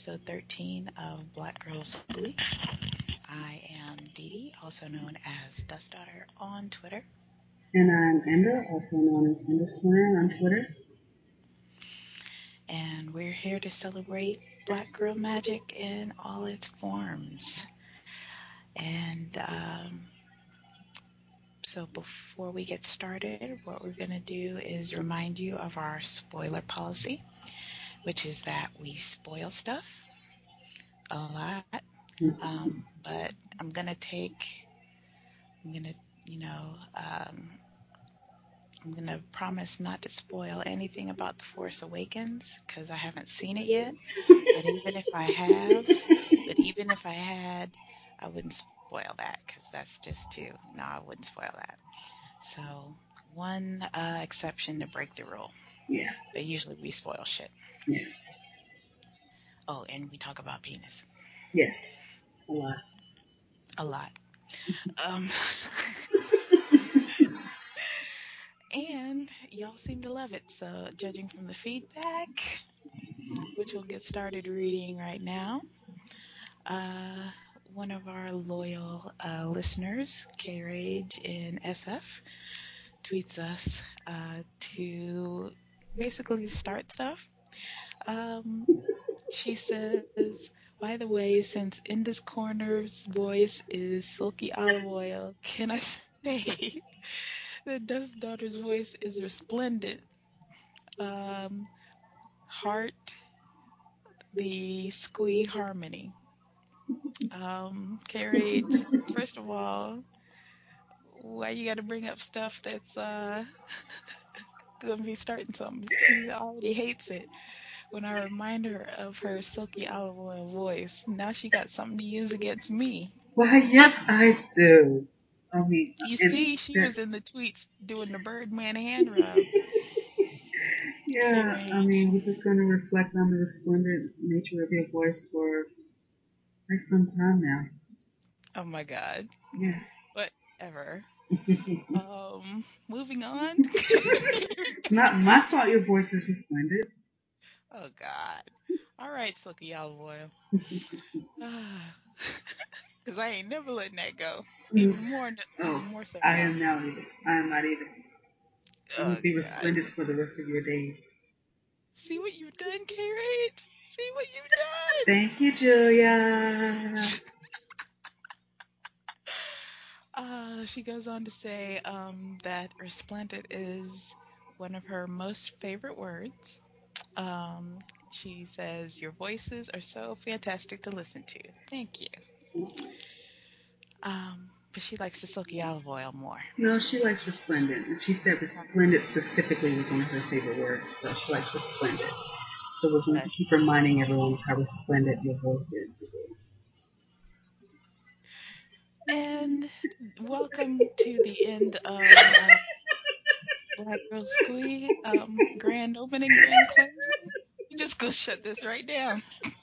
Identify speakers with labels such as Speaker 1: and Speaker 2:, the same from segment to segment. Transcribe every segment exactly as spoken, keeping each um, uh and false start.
Speaker 1: episode thirteen of Black Girls School. I am Dee Dee, also known as Dust Daughter on Twitter.
Speaker 2: And I'm Ender, also known as Underscore on Twitter.
Speaker 1: And we're here to celebrate Black Girl Magic in all its forms. And um, so before we get started, what we're going to do is remind you of our spoiler policy, which is that we spoil stuff a lot. Um, but I'm going to take, I'm going to, you know, um, I'm going to promise not to spoil anything about The Force Awakens because I haven't seen it yet. But even if I have, but even if I had, I wouldn't spoil that because that's just too, no, I wouldn't spoil that. So one uh, exception to break the rule.
Speaker 2: Yeah.
Speaker 1: But usually we spoil shit.
Speaker 2: Yes.
Speaker 1: Oh, and we talk about penis.
Speaker 2: Yes. A lot.
Speaker 1: A lot. Um, and y'all seem to love it. So judging from the feedback, which we'll get started reading right now, uh, one of our loyal uh, listeners, K Rage in S F, tweets us uh, to basically start stuff. Um, she says, by the way, since Indus Corner's voice is silky olive oil, can I say that Dust Daughter's voice is resplendent? Um, heart, the squee harmony. Um, K first of all, why you gotta bring up stuff that's uh gonna be starting something? She already hates it. When I remind her of her silky olive oil voice, now she got something to use against me.
Speaker 2: Why, yes, I do. I mean,
Speaker 1: You
Speaker 2: and
Speaker 1: see, she
Speaker 2: that,
Speaker 1: was in the tweets doing the Birdman hand rub.
Speaker 2: yeah, I
Speaker 1: K
Speaker 2: mean, we're just going to reflect on the resplendent nature of your voice for quite some time now.
Speaker 1: Oh my God.
Speaker 2: Yeah.
Speaker 1: Whatever. Um, moving on.
Speaker 2: It's not my fault your voice is resplendent.
Speaker 1: Oh God. All right, silky olive oil. Because I ain't never letting that go.
Speaker 2: Mm.
Speaker 1: Even more,
Speaker 2: Oh,
Speaker 1: even more so
Speaker 2: I
Speaker 1: now.
Speaker 2: am now either. I am not either. You
Speaker 1: Oh
Speaker 2: will be
Speaker 1: God.
Speaker 2: resplendent for the rest of your days.
Speaker 1: See what you've done, K-Rage? See what you've done?
Speaker 2: Thank you, Julia.
Speaker 1: Uh, she goes on to say um, that resplendent is one of her most favorite words. Um, she says, your voices are so fantastic to listen to. Thank you. Um, but she likes the silky olive oil more.
Speaker 2: No, she likes resplendent. And she said resplendent specifically was one of her favorite words, so she likes resplendent. So we're going to
Speaker 1: Okay.
Speaker 2: keep reminding everyone how resplendent your voice is.
Speaker 1: And welcome to the end of uh, Black Girl Squee um, grand opening, grand closing. You just go shut this right down.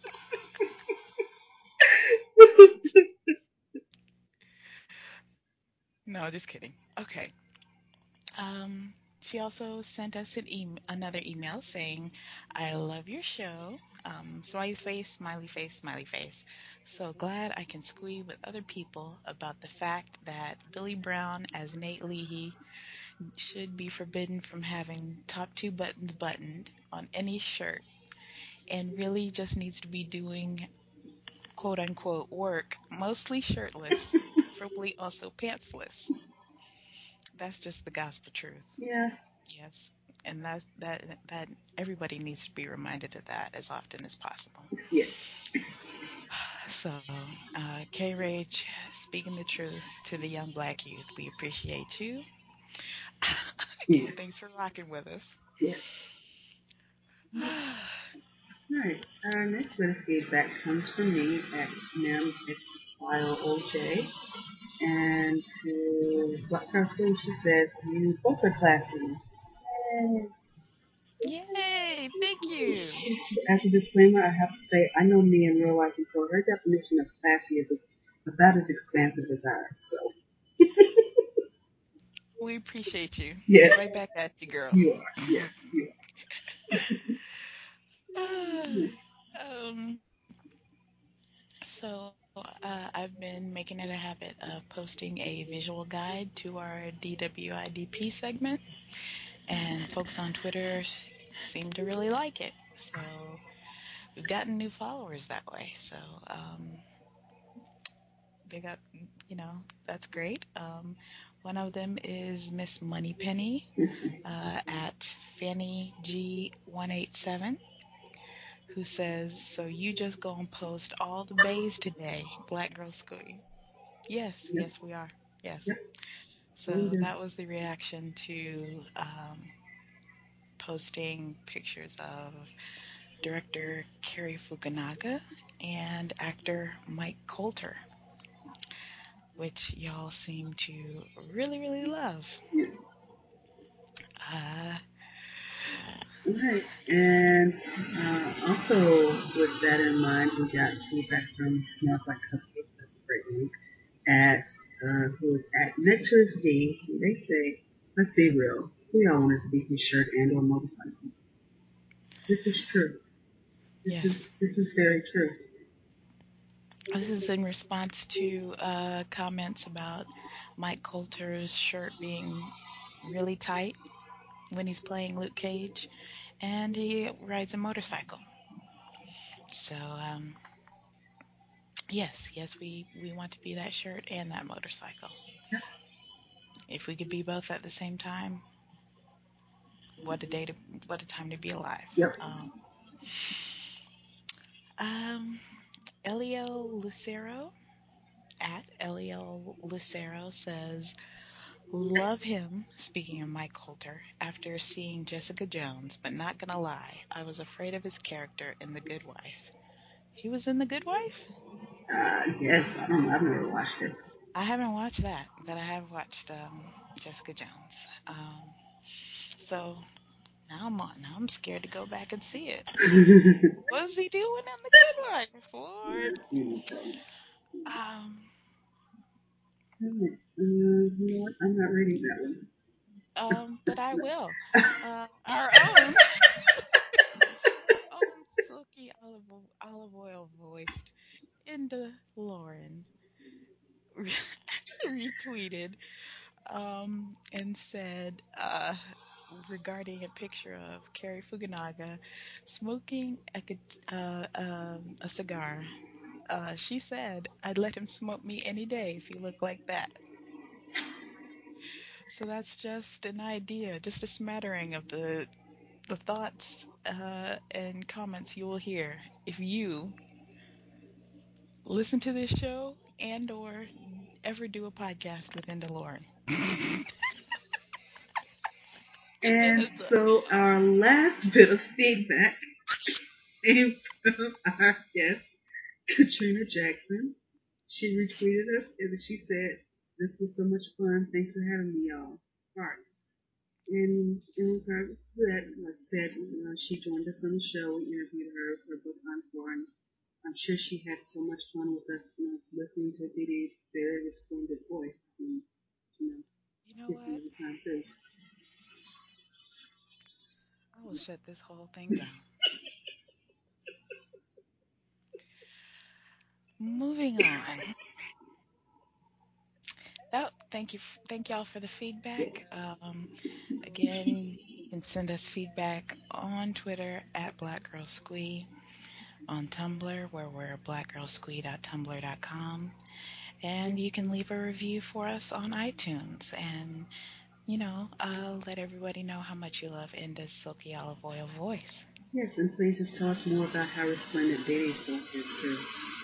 Speaker 1: No, just kidding. Okay. Um, she also sent us an e- another email saying, I love your show. Um, smiley face, smiley face, smiley face. So glad I can squee with other people about the fact that Billy Brown as Nate Leahy should be forbidden from having top two buttons buttoned on any shirt and really just needs to be doing quote unquote work, mostly shirtless, preferably also pantsless. That's just the gospel truth.
Speaker 2: Yeah.
Speaker 1: Yes. And that that that everybody needs to be reminded of that as often as possible.
Speaker 2: Yes.
Speaker 1: So, uh, K Rage, speaking the truth to the young black youth, we appreciate you.
Speaker 2: Yes.
Speaker 1: Thanks for rocking with us.
Speaker 2: Yes. Alright. Our next bit of feedback comes from me at Mem XYOJ. And to Black Girl School, she says, you both are classy. Yay.
Speaker 1: Yay! Thank you.
Speaker 2: As a disclaimer, I have to say I know me in real life, and so her definition of classy is about as expansive as ours. So
Speaker 1: We appreciate you.
Speaker 2: yes,
Speaker 1: Right back at you, girl.
Speaker 2: you are. Yes, you
Speaker 1: um, So, uh, I've been making it a habit of posting a visual guide to our D W I D P segment, and folks on Twitter s- seem to really like it. So, we've gotten new followers that way. So, um, they got, you know, that's great. Um, one of them is Miss Moneypenny uh, at Fanny G one eight seven, who says, "So you just gonna post all the bays today, Black Girl School?" Yes,
Speaker 2: Yep,
Speaker 1: yes, we are. Yes.
Speaker 2: yep, will
Speaker 1: So
Speaker 2: do.
Speaker 1: that was the reaction to um, posting pictures of director Cary Fukunaga and actor Mike Coulter, which y'all seem to really, really love.
Speaker 2: Yeah.
Speaker 1: Uh,
Speaker 2: Right. And uh, also with that in mind, we got feedback from Smells Like Cupcakes. That's a great link. At uh, who is at Nectar's D. They say, let's be real. We all wanted to be his shirt and or motorcycle. This is true. This
Speaker 1: yes.
Speaker 2: is this is very true.
Speaker 1: This is in response to uh, comments about Mike Coulter's shirt being really tight when he's playing Luke Cage, and he rides a motorcycle. So, um, yes, yes, we, we want to be that shirt and that motorcycle.
Speaker 2: Yep.
Speaker 1: If we could be both at the same time, what a day to what a time to be alive.
Speaker 2: Yep.
Speaker 1: Um, um, Elio Lucero at Elio Lucero says, "Love him." Speaking of Mike Coulter, after seeing Jessica Jones, but not gonna lie, I was afraid of his character in The Good Wife. He was in The Good Wife?
Speaker 2: Uh, yes. I don't know. I've never watched it.
Speaker 1: I haven't watched that, but I have watched um, Jessica Jones. Um, so now I'm on, now I'm scared to go back and see it. What's he doing in The Good Wife, Lord? Um,
Speaker 2: Alright. Uh, you know what? I'm not reading that one.
Speaker 1: um, but I will. Uh, our own, our own silky olive olive oil voiced Inda Lauren retweeted um, and said uh, regarding a picture of Cary Fukunaga smoking a, uh, um, a cigar. Uh, she said, "I'd let him smoke me any day if he looked like that." So that's just an idea, just a smattering of the the thoughts uh, and comments you will hear if you listen to this show and or ever do a podcast with Inda Lauren.
Speaker 2: And
Speaker 1: Goodness.
Speaker 2: so our last bit of feedback came from our guest, Katrina Jackson. She retweeted us and she said, "This was so much fun. Thanks for having me, y'all." Heart. And in regard to that, like I said, uh, she joined us on the show. We interviewed her for book encore, and I'm sure she had so much fun with us, you know, listening to Dee Dee's very resplendent voice. And, you know,
Speaker 1: You know
Speaker 2: gives me
Speaker 1: what?
Speaker 2: a good time too.
Speaker 1: I will shut this whole thing down. Moving on. That thank you, f- thank y'all for the feedback. Um, again, you can send us feedback on Twitter at Black Girl Squee, on Tumblr where we're black girl squee dot tumblr dot com, and you can leave a review for us on iTunes, and you know, uh, let everybody know how much you love Inda's silky olive oil voice.
Speaker 2: Yes, and please just tell us more about how resplendent Dee Dee's voice is too.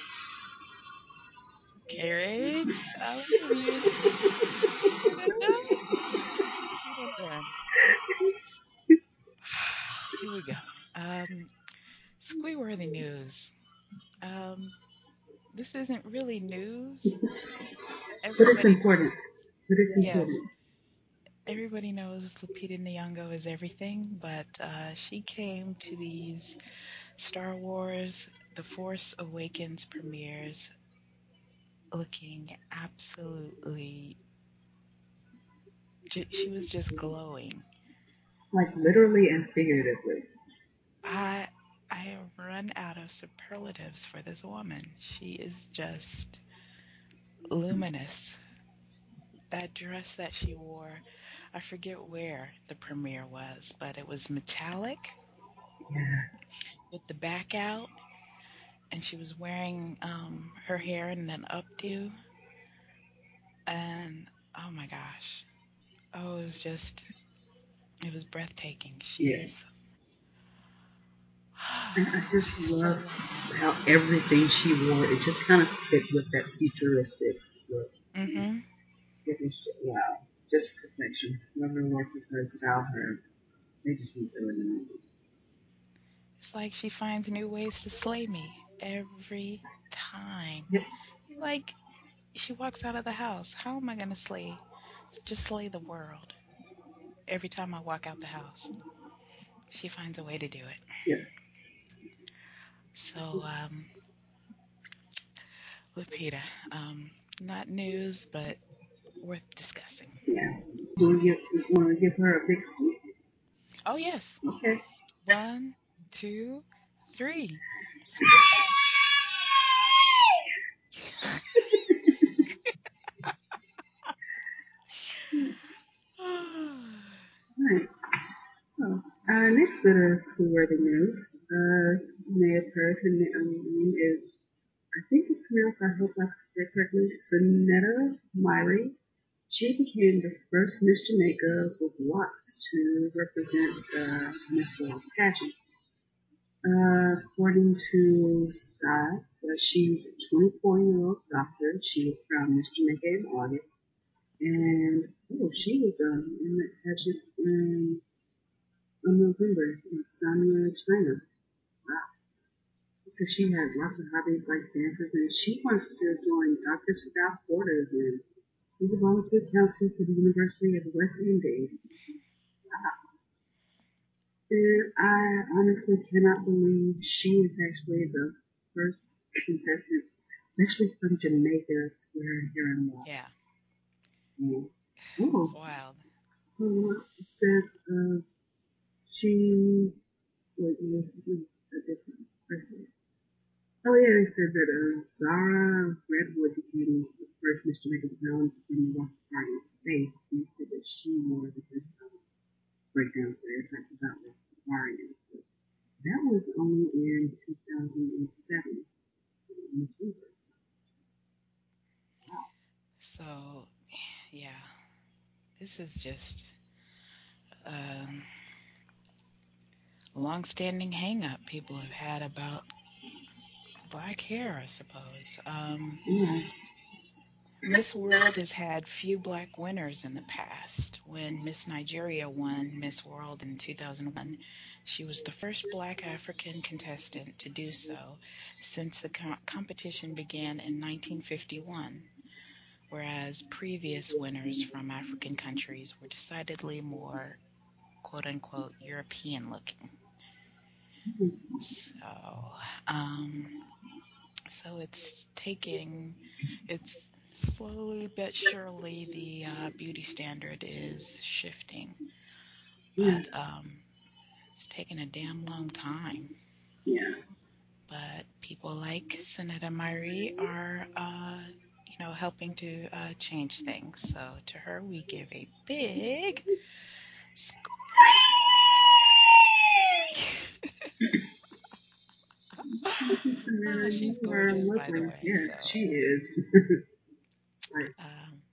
Speaker 1: Carriage, I love you. You done done. You done done. Here we go. Um, Squeeworthy news. Um, this isn't really news.
Speaker 2: But it's
Speaker 1: Everybody
Speaker 2: important.
Speaker 1: knows.
Speaker 2: But it's
Speaker 1: Yes,
Speaker 2: important.
Speaker 1: everybody knows Lupita Nyong'o is everything, but uh, she came to these Star Wars The Force Awakens premieres looking absolutely. Ju- she was just glowing.
Speaker 2: Like literally and figuratively.
Speaker 1: I I am running run out of superlatives for this woman. She is just luminous. That dress that she wore, I forget where the premiere was, but it was metallic
Speaker 2: Yeah.
Speaker 1: with the back out, and she was wearing um, her hair in an updo. And oh my gosh, oh, it was just, it was breathtaking.
Speaker 2: Yeah.
Speaker 1: She's
Speaker 2: And I just
Speaker 1: she's so
Speaker 2: love
Speaker 1: lovely.
Speaker 2: how everything she wore, it just kind of fit with that futuristic look.
Speaker 1: Mhm.
Speaker 2: It was just, wow, just perfection. Whoever worked with her, style her, they just went through it. And
Speaker 1: It's like she finds new ways to slay me every time.
Speaker 2: yep,
Speaker 1: It's like she walks out of the house. How am I gonna slay? Just slay the world every time I walk out the house. She finds a way to do it.
Speaker 2: yep,
Speaker 1: So, um, Lupita, um, not news, but worth discussing.
Speaker 2: yes. Do you want to give her a big scoop?
Speaker 1: Oh yes,
Speaker 2: Okay.
Speaker 1: one, two, three.
Speaker 2: Right. Oh, uh, next bit of school-worthy news. Uh, you may have heard her na- um, name is, I think it's pronounced, I hope I said correctly, Sonetta Myrie. She became the first Miss Jamaica with locks to represent the Miss World pageant. Uh, according to Scott, uh, she's a twenty-four-year-old doctor. She was from Miss Jamaica in August, and oh, she was um, in the pageant in, in November in Sanya, China. Wow. So she has lots of hobbies like dances, and she wants to join Doctors Without Borders, and she's a volunteer counselor for the University of West Indies. And I honestly cannot believe she is actually the first contestant, especially from Jamaica, to wear hair and
Speaker 1: Yeah,
Speaker 2: locks. Yeah.
Speaker 1: it's
Speaker 2: Oh,
Speaker 1: wild.
Speaker 2: oh, it says uh, she. Wait, no, this is a different person. Oh yeah, they said that uh, Zara Redwood became the first Miss Jamaica crowned in the Rock Party of Faith. And they said that she wore the first um, breakdown stereotypes about Rastafarians. But that was only in two thousand seven.
Speaker 1: So, yeah, this is just um, a long-standing hang-up people have had about black hair, I suppose. Um,
Speaker 2: Yeah.
Speaker 1: Miss World has had few black winners in the past. When Miss Nigeria won Miss World in two thousand one, she was the first black African contestant to do so since the co- competition began in nineteen fifty-one, whereas previous winners from African countries were decidedly more quote unquote European looking. So, um, so it's taking, it's slowly but surely the uh, beauty standard is shifting,
Speaker 2: Yeah.
Speaker 1: but um, it's taken a damn long time.
Speaker 2: Yeah.
Speaker 1: But people like Sonetta Myrie are, uh, you know, helping to uh, change things. So to her, we give a big squeak.
Speaker 2: Thank you,
Speaker 1: Ah,
Speaker 2: Samara.
Speaker 1: she's
Speaker 2: You are
Speaker 1: gorgeous, by the
Speaker 2: lovely.
Speaker 1: way. So,
Speaker 2: Yes, she is. Right.
Speaker 1: um,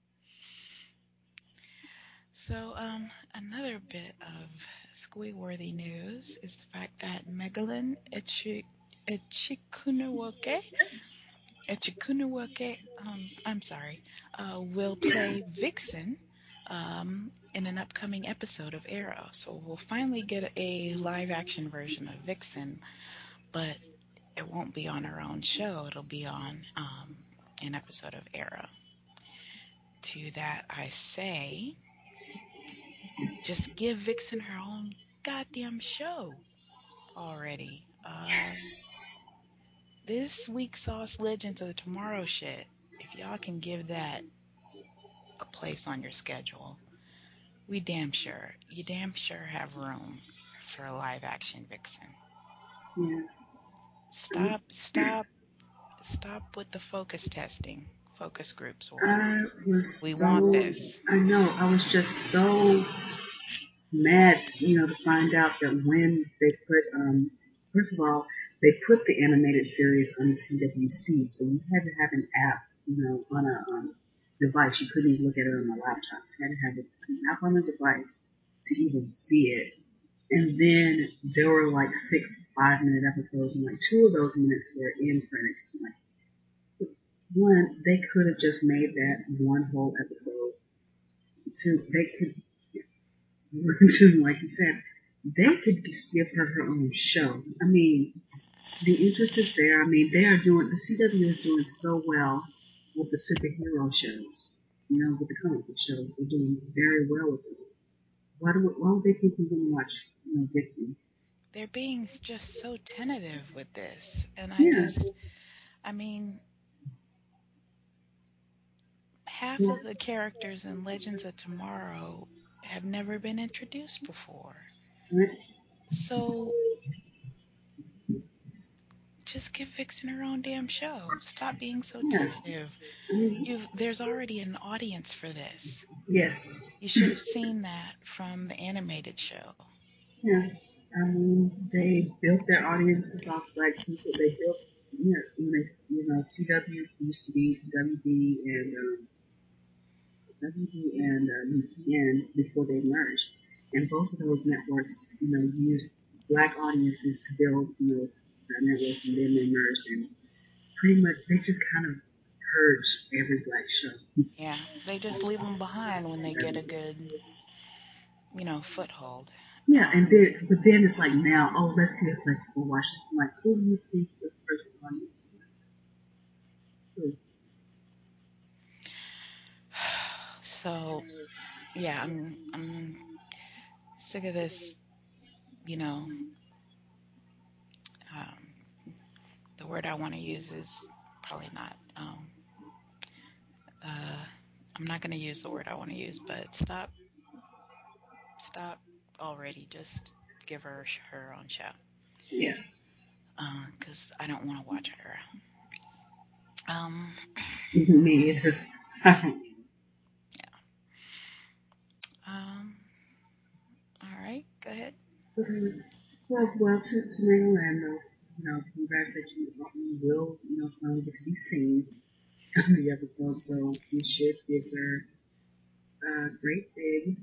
Speaker 1: so um, another bit of squee-worthy news is the fact that Megalyn Echi- Echikunuwoke, Echikunuwoke, um, I'm sorry, uh, will play Vixen um, in an upcoming episode of Arrow. So we'll finally get a live-action version of Vixen, but it won't be on her own show. It'll be on um, an episode of Arrow. To that I say, just give Vixen her own goddamn show already. Um, this week saw Legends of the Tomorrow shit. If y'all can give that a place on your schedule, we damn sure, you damn sure have room for a live action Vixen.
Speaker 2: Yeah.
Speaker 1: Stop, stop, stop with the focus testing. Focus groups work.
Speaker 2: I was
Speaker 1: We want
Speaker 2: so,
Speaker 1: this.
Speaker 2: I know, I was just so mad, you know, to find out that when they put, um, first of all, they put the animated series on the C W C, so you had to have an app, you know, on a um, device. You couldn't even look at it on a laptop. You had to have an app on the device to even see it. And then there were like six five minute episodes, and like two of those minutes were in credits. Like one, they could have just made that one whole episode. Two, they could to, like you said, they could just give her her own show. I mean, the interest is there. I mean, they are doing, the C W is doing so well with the superhero shows, you know, with the comic book shows. They're doing very well with those. Why do why would they think we're going to watch, you know, Dixie?
Speaker 1: They're being just so tentative with this. And I
Speaker 2: Yeah,
Speaker 1: just, I mean, half
Speaker 2: yeah,
Speaker 1: of the characters in Legends of Tomorrow have never been introduced before.
Speaker 2: right?
Speaker 1: So just give Vixen her own damn show. Stop being so
Speaker 2: Yeah.
Speaker 1: tentative.
Speaker 2: I mean,
Speaker 1: You've there's already an audience for this.
Speaker 2: yes.
Speaker 1: You should have seen that from the animated show.
Speaker 2: Yeah. I mean, they built their audiences off black people. They built, you know, you know, you know C W used to be W B and um, W B and uh, U P N before they merged. And both of those networks, you know, used black audiences to build, you know, their networks, and then they merged. And pretty much, they just kind of purged every black show.
Speaker 1: Yeah, they just leave them behind when they get a good, you know, foothold.
Speaker 2: Yeah, and
Speaker 1: Um,
Speaker 2: then, but then it's like now, oh, let's see if black people watch this. I'm like, who do you think the first audience was? Who?
Speaker 1: so yeah, I'm I'm sick of this. You know, um, the word I want to use is probably not. Um, uh, I'm not going to use the word I want to use, but stop, stop already. Just give her her own show.
Speaker 2: Yeah.
Speaker 1: Because uh, I don't want to watch her. Um,
Speaker 2: Me either.
Speaker 1: yeah. Um, all right, go ahead.
Speaker 2: Well, well, to, to Mary Orlando, you know, congrats that you, you will, you know, finally get to be seen on the episode, so we should give her a great big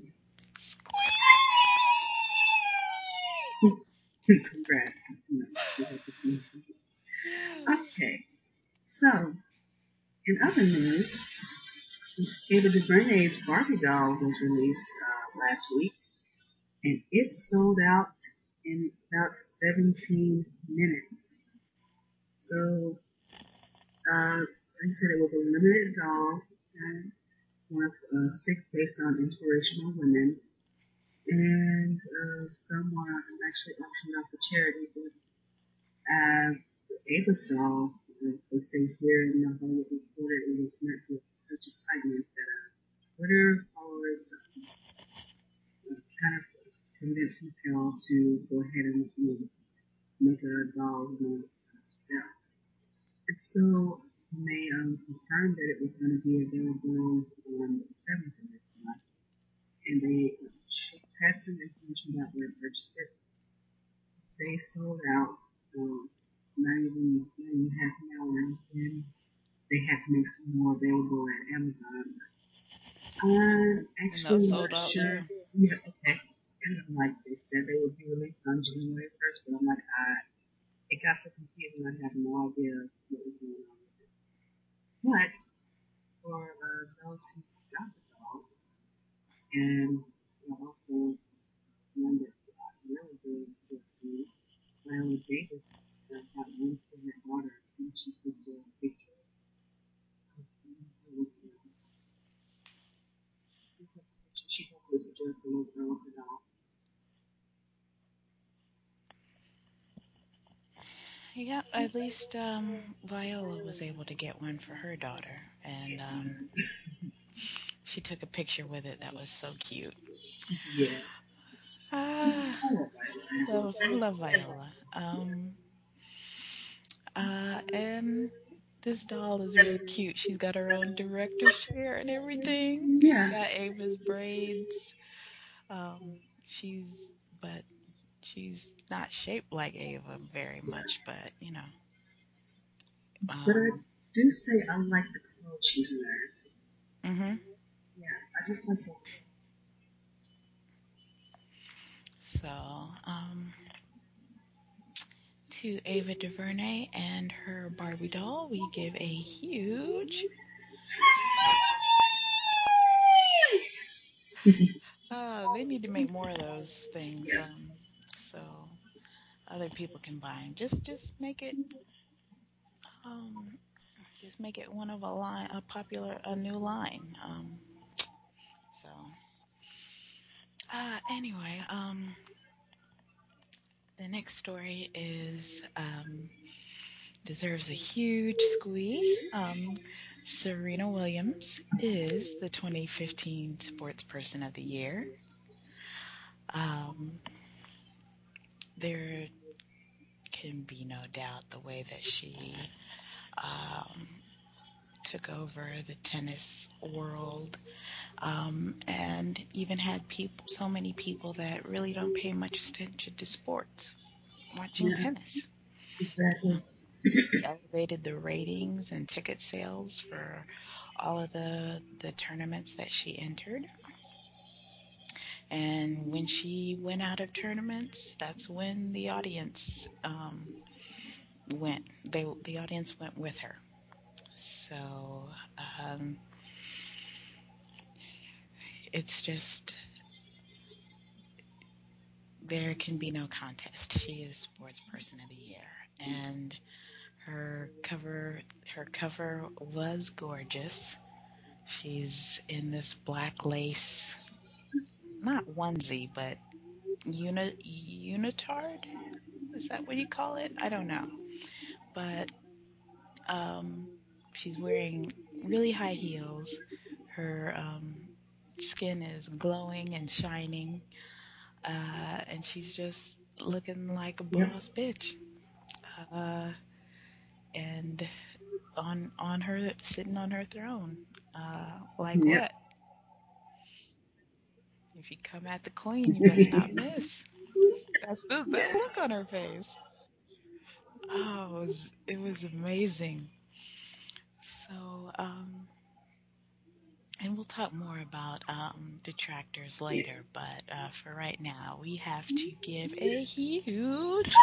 Speaker 2: congrats. You know, we hope to see.
Speaker 1: Yes.
Speaker 2: Okay, so in other news, Ava DuVernay's Barbie doll was released uh, last week, and it sold out in about seventeen minutes. So, uh, like I said, it was a limited doll, and one of uh, six based on inspirational women, and uh, some are actually auctioned off for charity. But uh, Ava's doll, as they say here in the Hollywood Reporter, it was met with such excitement that uh, Twitter followers uh, kind of convinced Mattel to go ahead and you know, make a doll you know, sell. And so they um, confirmed that it was going to be available on the seventh of this month, and they had some information about where to purchase it. They sold out um, not even, not even half an hour, and then they had to make some more available at Amazon. I'm
Speaker 1: And those
Speaker 2: actually not
Speaker 1: sold out
Speaker 2: sure.
Speaker 1: too.
Speaker 2: Yeah, okay. Because I'm like, they said they would be released on January first, but I'm like, I, it got so confusing, I have no idea what was going on with it. But for uh, those who got the dolls, and you know, also one that I really, really enjoyed seeing, Viola Davis uh, got one for her daughter, and she posted a picture of her with the, she posted a picture, she posted a picture of the little girl with the doll.
Speaker 1: Yeah, at least um, Viola was able to get one for her daughter, and um, she took a picture with it. That was so cute.
Speaker 2: Yes.
Speaker 1: Ah,
Speaker 2: I love Viola.
Speaker 1: love love Viola. Um, Uh, and this doll is really cute. She's got her own director's chair and everything. She's
Speaker 2: Yeah,
Speaker 1: got Ava's braids. Um, she's, but she's not shaped like Ava very much, but you know,
Speaker 2: but I
Speaker 1: um,
Speaker 2: do say I like the clothes she's wearing.
Speaker 1: mhm.
Speaker 2: Yeah, I just like those
Speaker 1: So, um, to Ava DuVernay and her Barbie doll, we give a huge.
Speaker 2: clothes.
Speaker 1: Uh, they need to make more of those things, um, so other people can buy them. Just, just make it, um, just make it one of a line, a popular, a new line. Um, so, uh, anyway, um, the next story is, um, deserves a huge squee. Um, Serena Williams is the twenty fifteen Sports Person of the Year. Um, there can be no doubt the way that she um, took over the tennis world, um, and even had people, so many people that really don't pay much attention to sports watching
Speaker 2: Yeah,
Speaker 1: tennis.
Speaker 2: exactly.
Speaker 1: Elevated the ratings and ticket sales for all of the the tournaments that she entered. And when she went out of tournaments, that's when the audience um, went. They the audience went with her. So um, it's just there can be no contest. She is Sports Person of the Year, and her cover her cover was gorgeous. She's in this black lace, not onesie, but uni, unitard. Is that what you call it? I don't know, but um, she's wearing really high heels. Her um, skin is glowing and shining, uh, and she's just looking like a
Speaker 2: Yep.
Speaker 1: boss bitch. Uh, and on on her sitting on her throne. Uh, like
Speaker 2: Yep.
Speaker 1: what? If you come at the queen, you best not miss. That's the that look
Speaker 2: Yes.
Speaker 1: on her face. Oh, it was it was amazing. So, um, and we'll talk more about um, detractors
Speaker 2: Yeah.
Speaker 1: later, but uh, for right now, we have to give a huge.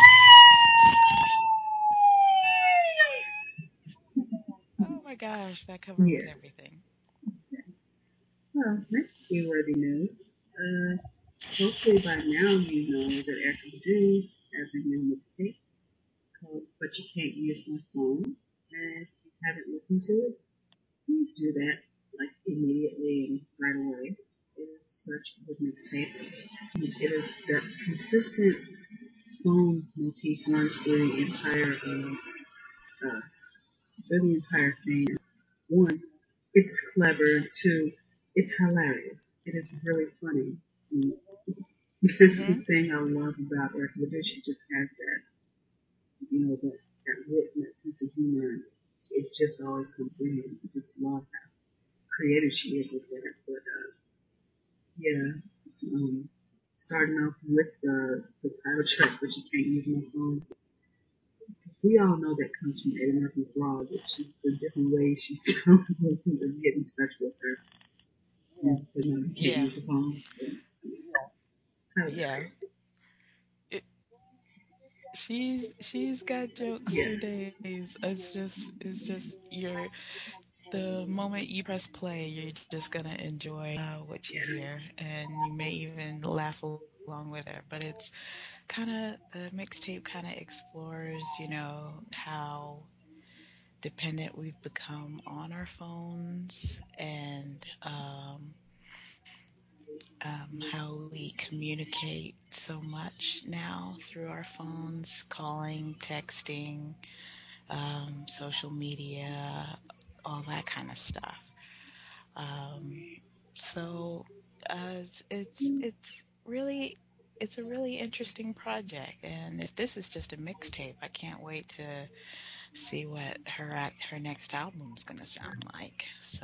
Speaker 1: Oh my gosh, that cover was
Speaker 2: Yes.
Speaker 1: everything.
Speaker 2: Well, next worthy news. Uh, hopefully by now you know that Erica Badu has a new mixtape called "But You Can't Use My Phone." And if you haven't listened to it, please do that like immediately and right away. It is such a good mixtape. It is that consistent phone motif runs through the entire uh, uh, through the entire thing. One, it's clever. Two, it's hilarious. It is really funny. And that's the
Speaker 1: Mhm.
Speaker 2: thing I love about Erica Badu. She just has that, you know, that, that wit and that sense of humor. It just always comes through. I just love how creative she is with that. But uh, yeah, um, starting off with the, the title track, but you can't use my phone. Because we all know that comes from Eddie Murphy's Raw, that she, the different ways she's telling people to get in touch with her. And, but no, you can't
Speaker 1: Yeah,
Speaker 2: use the phone. But,
Speaker 1: yeah.
Speaker 2: hilarious.
Speaker 1: It, she's she's got jokes
Speaker 2: Yeah.
Speaker 1: for days. It's just it's just you're the moment you press play, you're just gonna enjoy uh, what you
Speaker 2: Yeah.
Speaker 1: hear, and you may even laugh along with her. But it's kind of the mixtape kind of explores, you know, how dependent we've become on our phones, and um, um, how we communicate so much now through our phones, calling, texting, um, social media, all that kind of stuff. Um, so uh, it's, it's it's really it's a really interesting project, and if this is just a mixtape, I can't wait to see what her at her next album's gonna sound like. So,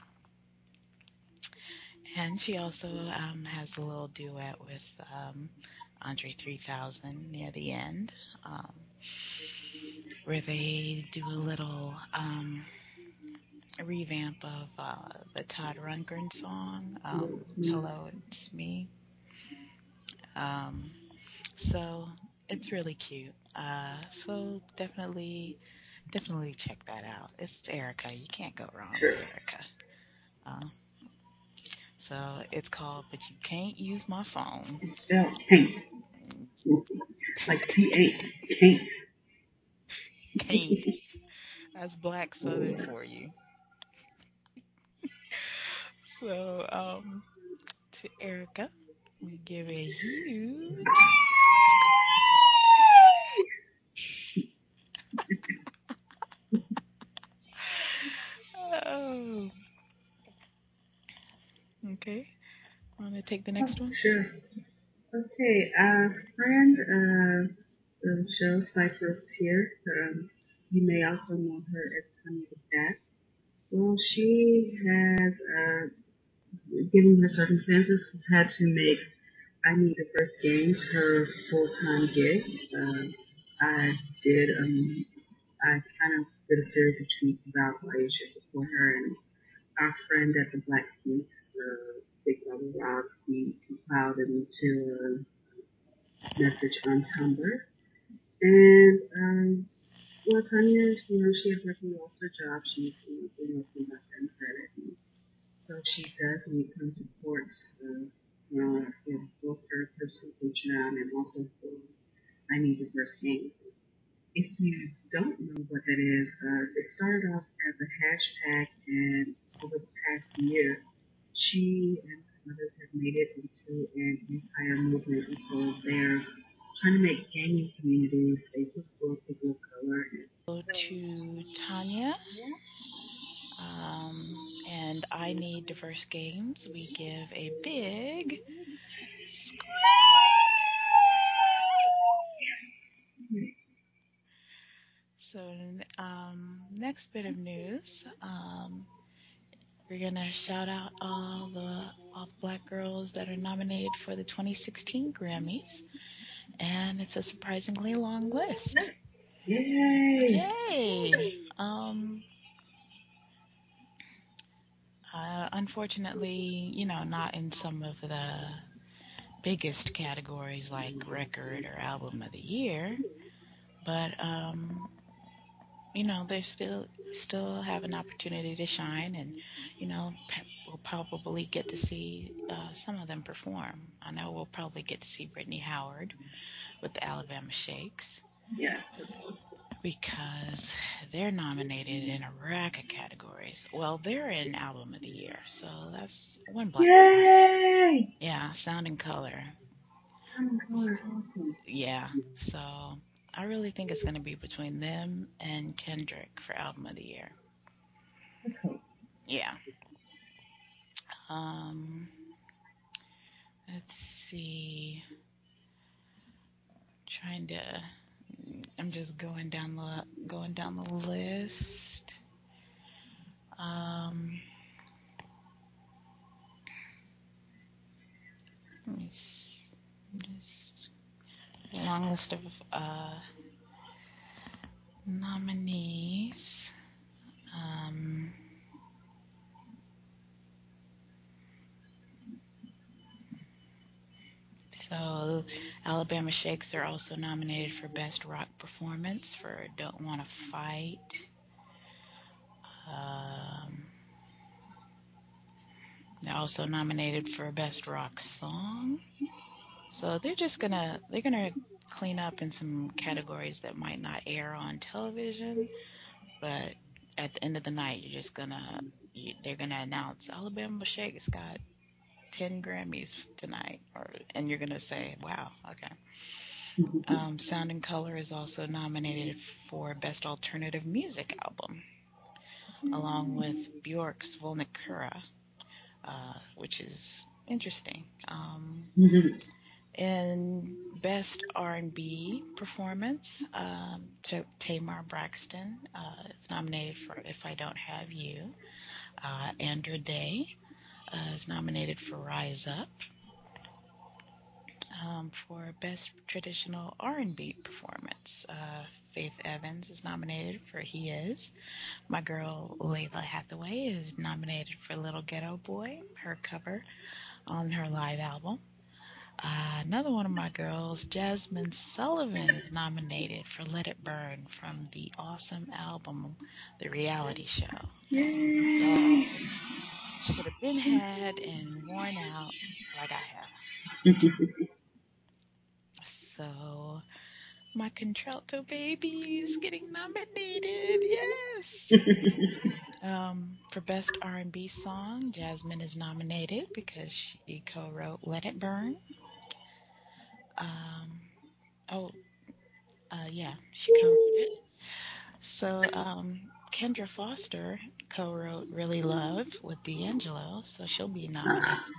Speaker 1: and she also um, has a little duet with um, Andre three thousand near the end, um, where they do a little um, revamp of uh, the Todd Rundgren song, um,
Speaker 2: It's me.
Speaker 1: "Hello, It's Me." Um, so it's really cute. Uh, so definitely, definitely check that out. It's Erica. You can't go wrong with
Speaker 2: Sure.
Speaker 1: Erica. Uh, so it's called "But You Can't Use My Phone."
Speaker 2: It's spelled paint. Like C eight. Paint.
Speaker 1: Can't. That's Black Southern for you. So, um, to Erica, we give a huge oh. Okay. Want to take the
Speaker 2: Oh,
Speaker 1: next one?
Speaker 2: sure. Okay, a friend of the show, Cypher Tier, um, you may also know her as Tanya the Bass. Well, she has, uh, given her circumstances, has had to make I Need the First Games her full-time gig. Uh, I did, um, I kind of did a series of tweets about why you should support her, and our friend at the Black Geeks, uh, Big Brother Rob, he compiled it into a message on Tumblr. And, um, well, Tanya, you know, she had recently lost her job. She's, you know, been working left and center. And so she does need some support, uh, you know, for both her personal Patreon and also for I Need the First Games. If you don't know what that is, uh, it started off as a hashtag, and over the past year, she and some others have made it into an entire movement. And so they're trying to make gaming communities safer for people of color.
Speaker 1: Go to Tanya. Um, and I Need Diverse Games. We give a big squeak. So, um, next bit of news. Um, we're gonna shout out all the all the black girls that are nominated for the twenty sixteen Grammys, and it's a surprisingly long list.
Speaker 2: Yay!
Speaker 1: Yay! Um, uh, unfortunately, you know, not in some of the biggest categories like record or album of the year, but um, you know, they still still have an opportunity to shine, and you know, pe- we'll probably get to see uh, some of them perform. I know we'll probably get to see Brittany Howard with the Alabama Shakes
Speaker 2: Yeah, that's cool.
Speaker 1: because they're nominated in a rack of categories. Well, they're in album of the year, so that's one black girl.
Speaker 2: Yay!
Speaker 1: Yeah, sound and color.
Speaker 2: Sound color is awesome.
Speaker 1: Yeah, so I really think it's going to be between them and Kendrick for album of the year.
Speaker 2: That's cool.
Speaker 1: Yeah. Um, let's see. Trying to. I'm just going down the going down the list. Um, let me see. Just a long list of uh, nominees. Um, so Alabama Shakes are also nominated for Best Rock Performance for Don't Wanna Fight. Um, they're also nominated for Best Rock Song. So they're just gonna they're gonna clean up in some categories that might not air on television, but at the end of the night, you're just gonna you, they're gonna announce Alabama Shakes got ten Grammys tonight, or and you're gonna say, wow, okay. Um, Sound and Color is also nominated for Best Alternative Music Album, along with Bjork's Volnikura, uh, which is interesting. Um, and Best R and B Performance, um, Ta- Tamar Braxton uh, is nominated for If I Don't Have You. Uh, Andra Day uh, is nominated for Rise Up. Um, for Best Traditional R and B Performance, uh, Faith Evans is nominated for He Is. My girl Layla Hathaway is nominated for Little Ghetto Boy, her cover on her live album. Uh, another one of my girls, Jasmine Sullivan, is nominated for Let It Burn from the awesome album, The Reality Show, that
Speaker 2: Yay!
Speaker 1: y'all should have been had and worn out like I have. So, my contralto baby is getting nominated. Yes. Um, for Best R and B Song, Jasmine is nominated because she co-wrote Let It Burn. Um, oh, uh, yeah, she co-wrote it. So, um, Kendra Foster co-wrote Really Love with D'Angelo, so she'll be nominated.
Speaker 2: Ah,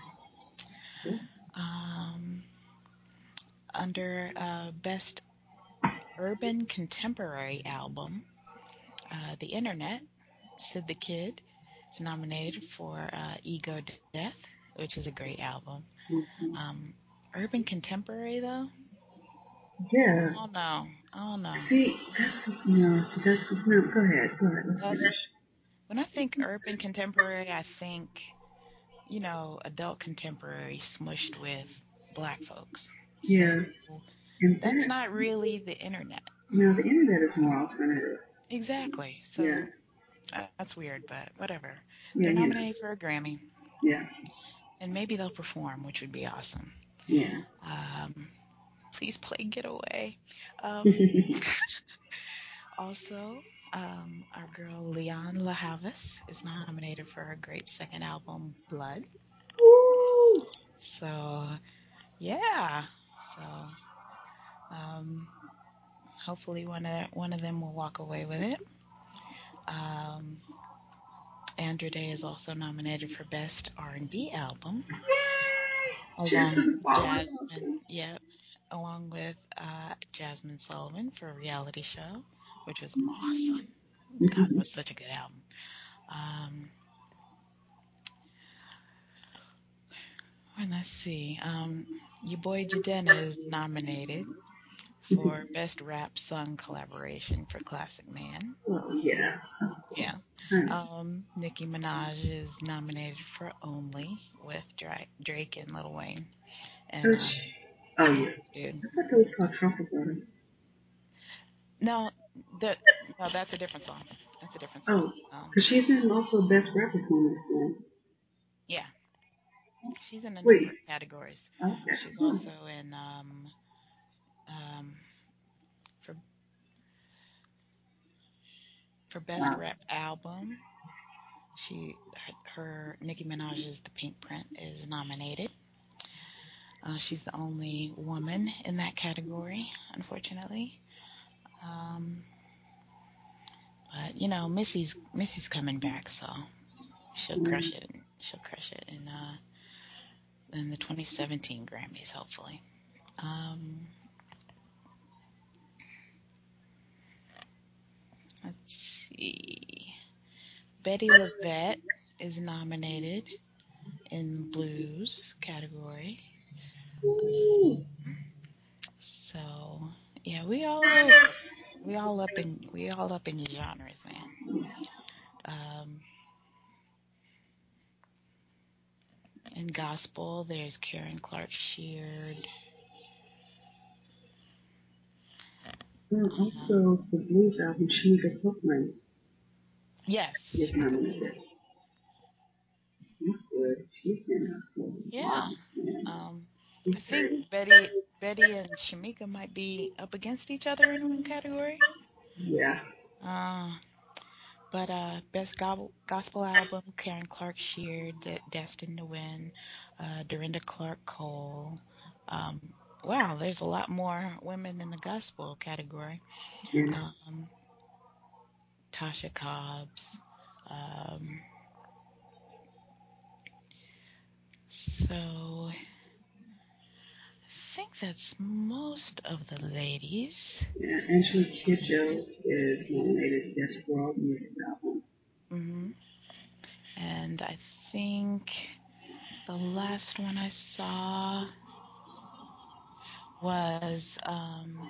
Speaker 1: Um, under uh, Best Urban Contemporary Album, uh, The Internet, Sid the Kid is nominated for uh, Ego Death, which is a great album.
Speaker 2: mhm.
Speaker 1: Um, Urban Contemporary, though,
Speaker 2: Yeah.
Speaker 1: I don't know. I don't know.
Speaker 2: See, that's no. See, that no. Go ahead. Go ahead. Let's
Speaker 1: That's
Speaker 2: finish.
Speaker 1: when I think urban contemporary, I think, you know, adult contemporary smushed with black folks. So
Speaker 2: Yeah, and
Speaker 1: that's
Speaker 2: that.
Speaker 1: not really the internet.
Speaker 2: No, the internet is more alternative.
Speaker 1: Exactly.
Speaker 2: Yeah.
Speaker 1: So uh, that's weird, but whatever.
Speaker 2: Yeah.
Speaker 1: They're
Speaker 2: You know.
Speaker 1: nominated for a Grammy,
Speaker 2: Yeah.
Speaker 1: and maybe they'll perform, which would be awesome.
Speaker 2: Yeah.
Speaker 1: Um, please play Getaway. Um, also, um, our girl Leon LaHavis is nominated for her great second album, Blood.
Speaker 2: Woo!
Speaker 1: So, yeah. So, um, hopefully one of one of them will walk away with it. Um, Andra Day is also nominated for Best R and B Album,
Speaker 2: Yay! Cheers to
Speaker 1: along
Speaker 2: the
Speaker 1: with
Speaker 2: fallen.
Speaker 1: Jasmine. Yep, along with uh, Jasmine Sullivan for Reality Show, which was awesome. God, it was such a good album. Um, and let's see. Um, your boy Jadena is nominated for Best Rap Song Collaboration for Classic Man.
Speaker 2: Oh yeah.
Speaker 1: Yeah.
Speaker 2: Huh.
Speaker 1: Um, Nicki Minaj is nominated for Only with Drake, Drake and Lil Wayne. And
Speaker 2: Oh,
Speaker 1: uh,
Speaker 2: sh- oh
Speaker 1: yeah,
Speaker 2: yeah.
Speaker 1: dude.
Speaker 2: I thought that was called Truffle Butter.
Speaker 1: No, that no, that's a different song. That's a different song.
Speaker 2: Oh,
Speaker 1: Um,
Speaker 2: because she's in also Best Rap Performance then.
Speaker 1: yeah, she's in a number
Speaker 2: Wait.
Speaker 1: of categories.
Speaker 2: Okay.
Speaker 1: She's
Speaker 2: Huh.
Speaker 1: also in um um for for Best
Speaker 2: Wow.
Speaker 1: Rap Album. She her, her Nicki Minaj's The Pink Print is nominated. Uh, she's the only woman in that category, unfortunately. Um, but you know, Missy's Missy's coming back, so she'll
Speaker 2: Yeah.
Speaker 1: crush it. She'll crush it in uh in the twenty seventeen Grammys, hopefully. Um, let's see. Betty LaVette is nominated in blues category.
Speaker 2: Ooh.
Speaker 1: So yeah, we all over. We all up in we all up in your genres, man. Um, in gospel, there's Karen Clark Sheard.
Speaker 2: And
Speaker 1: Um,
Speaker 2: also the blues album Shanika Copeland
Speaker 1: yes,
Speaker 2: is
Speaker 1: Shanika
Speaker 2: nominated.
Speaker 1: Copeland.
Speaker 2: That's good. She's been out for a
Speaker 1: Yeah.
Speaker 2: while. Man.
Speaker 1: Um,
Speaker 2: She's
Speaker 1: I think
Speaker 2: great.
Speaker 1: Betty Betty and Shamika might be up against each other in one category.
Speaker 2: Yeah.
Speaker 1: Uh, but uh, best go- gospel album, Karen Clark Sheard, De- Destined to Win, uh, Dorinda Clark Cole. Um, wow, there's a lot more women in the gospel category.
Speaker 2: Yeah.
Speaker 1: Um, Tasha Cobbs. Um, so I think that's most of the ladies.
Speaker 2: Yeah, Angela Kidjo is nominated Best World Music Album.
Speaker 1: Hmm And I think the last one I saw was um,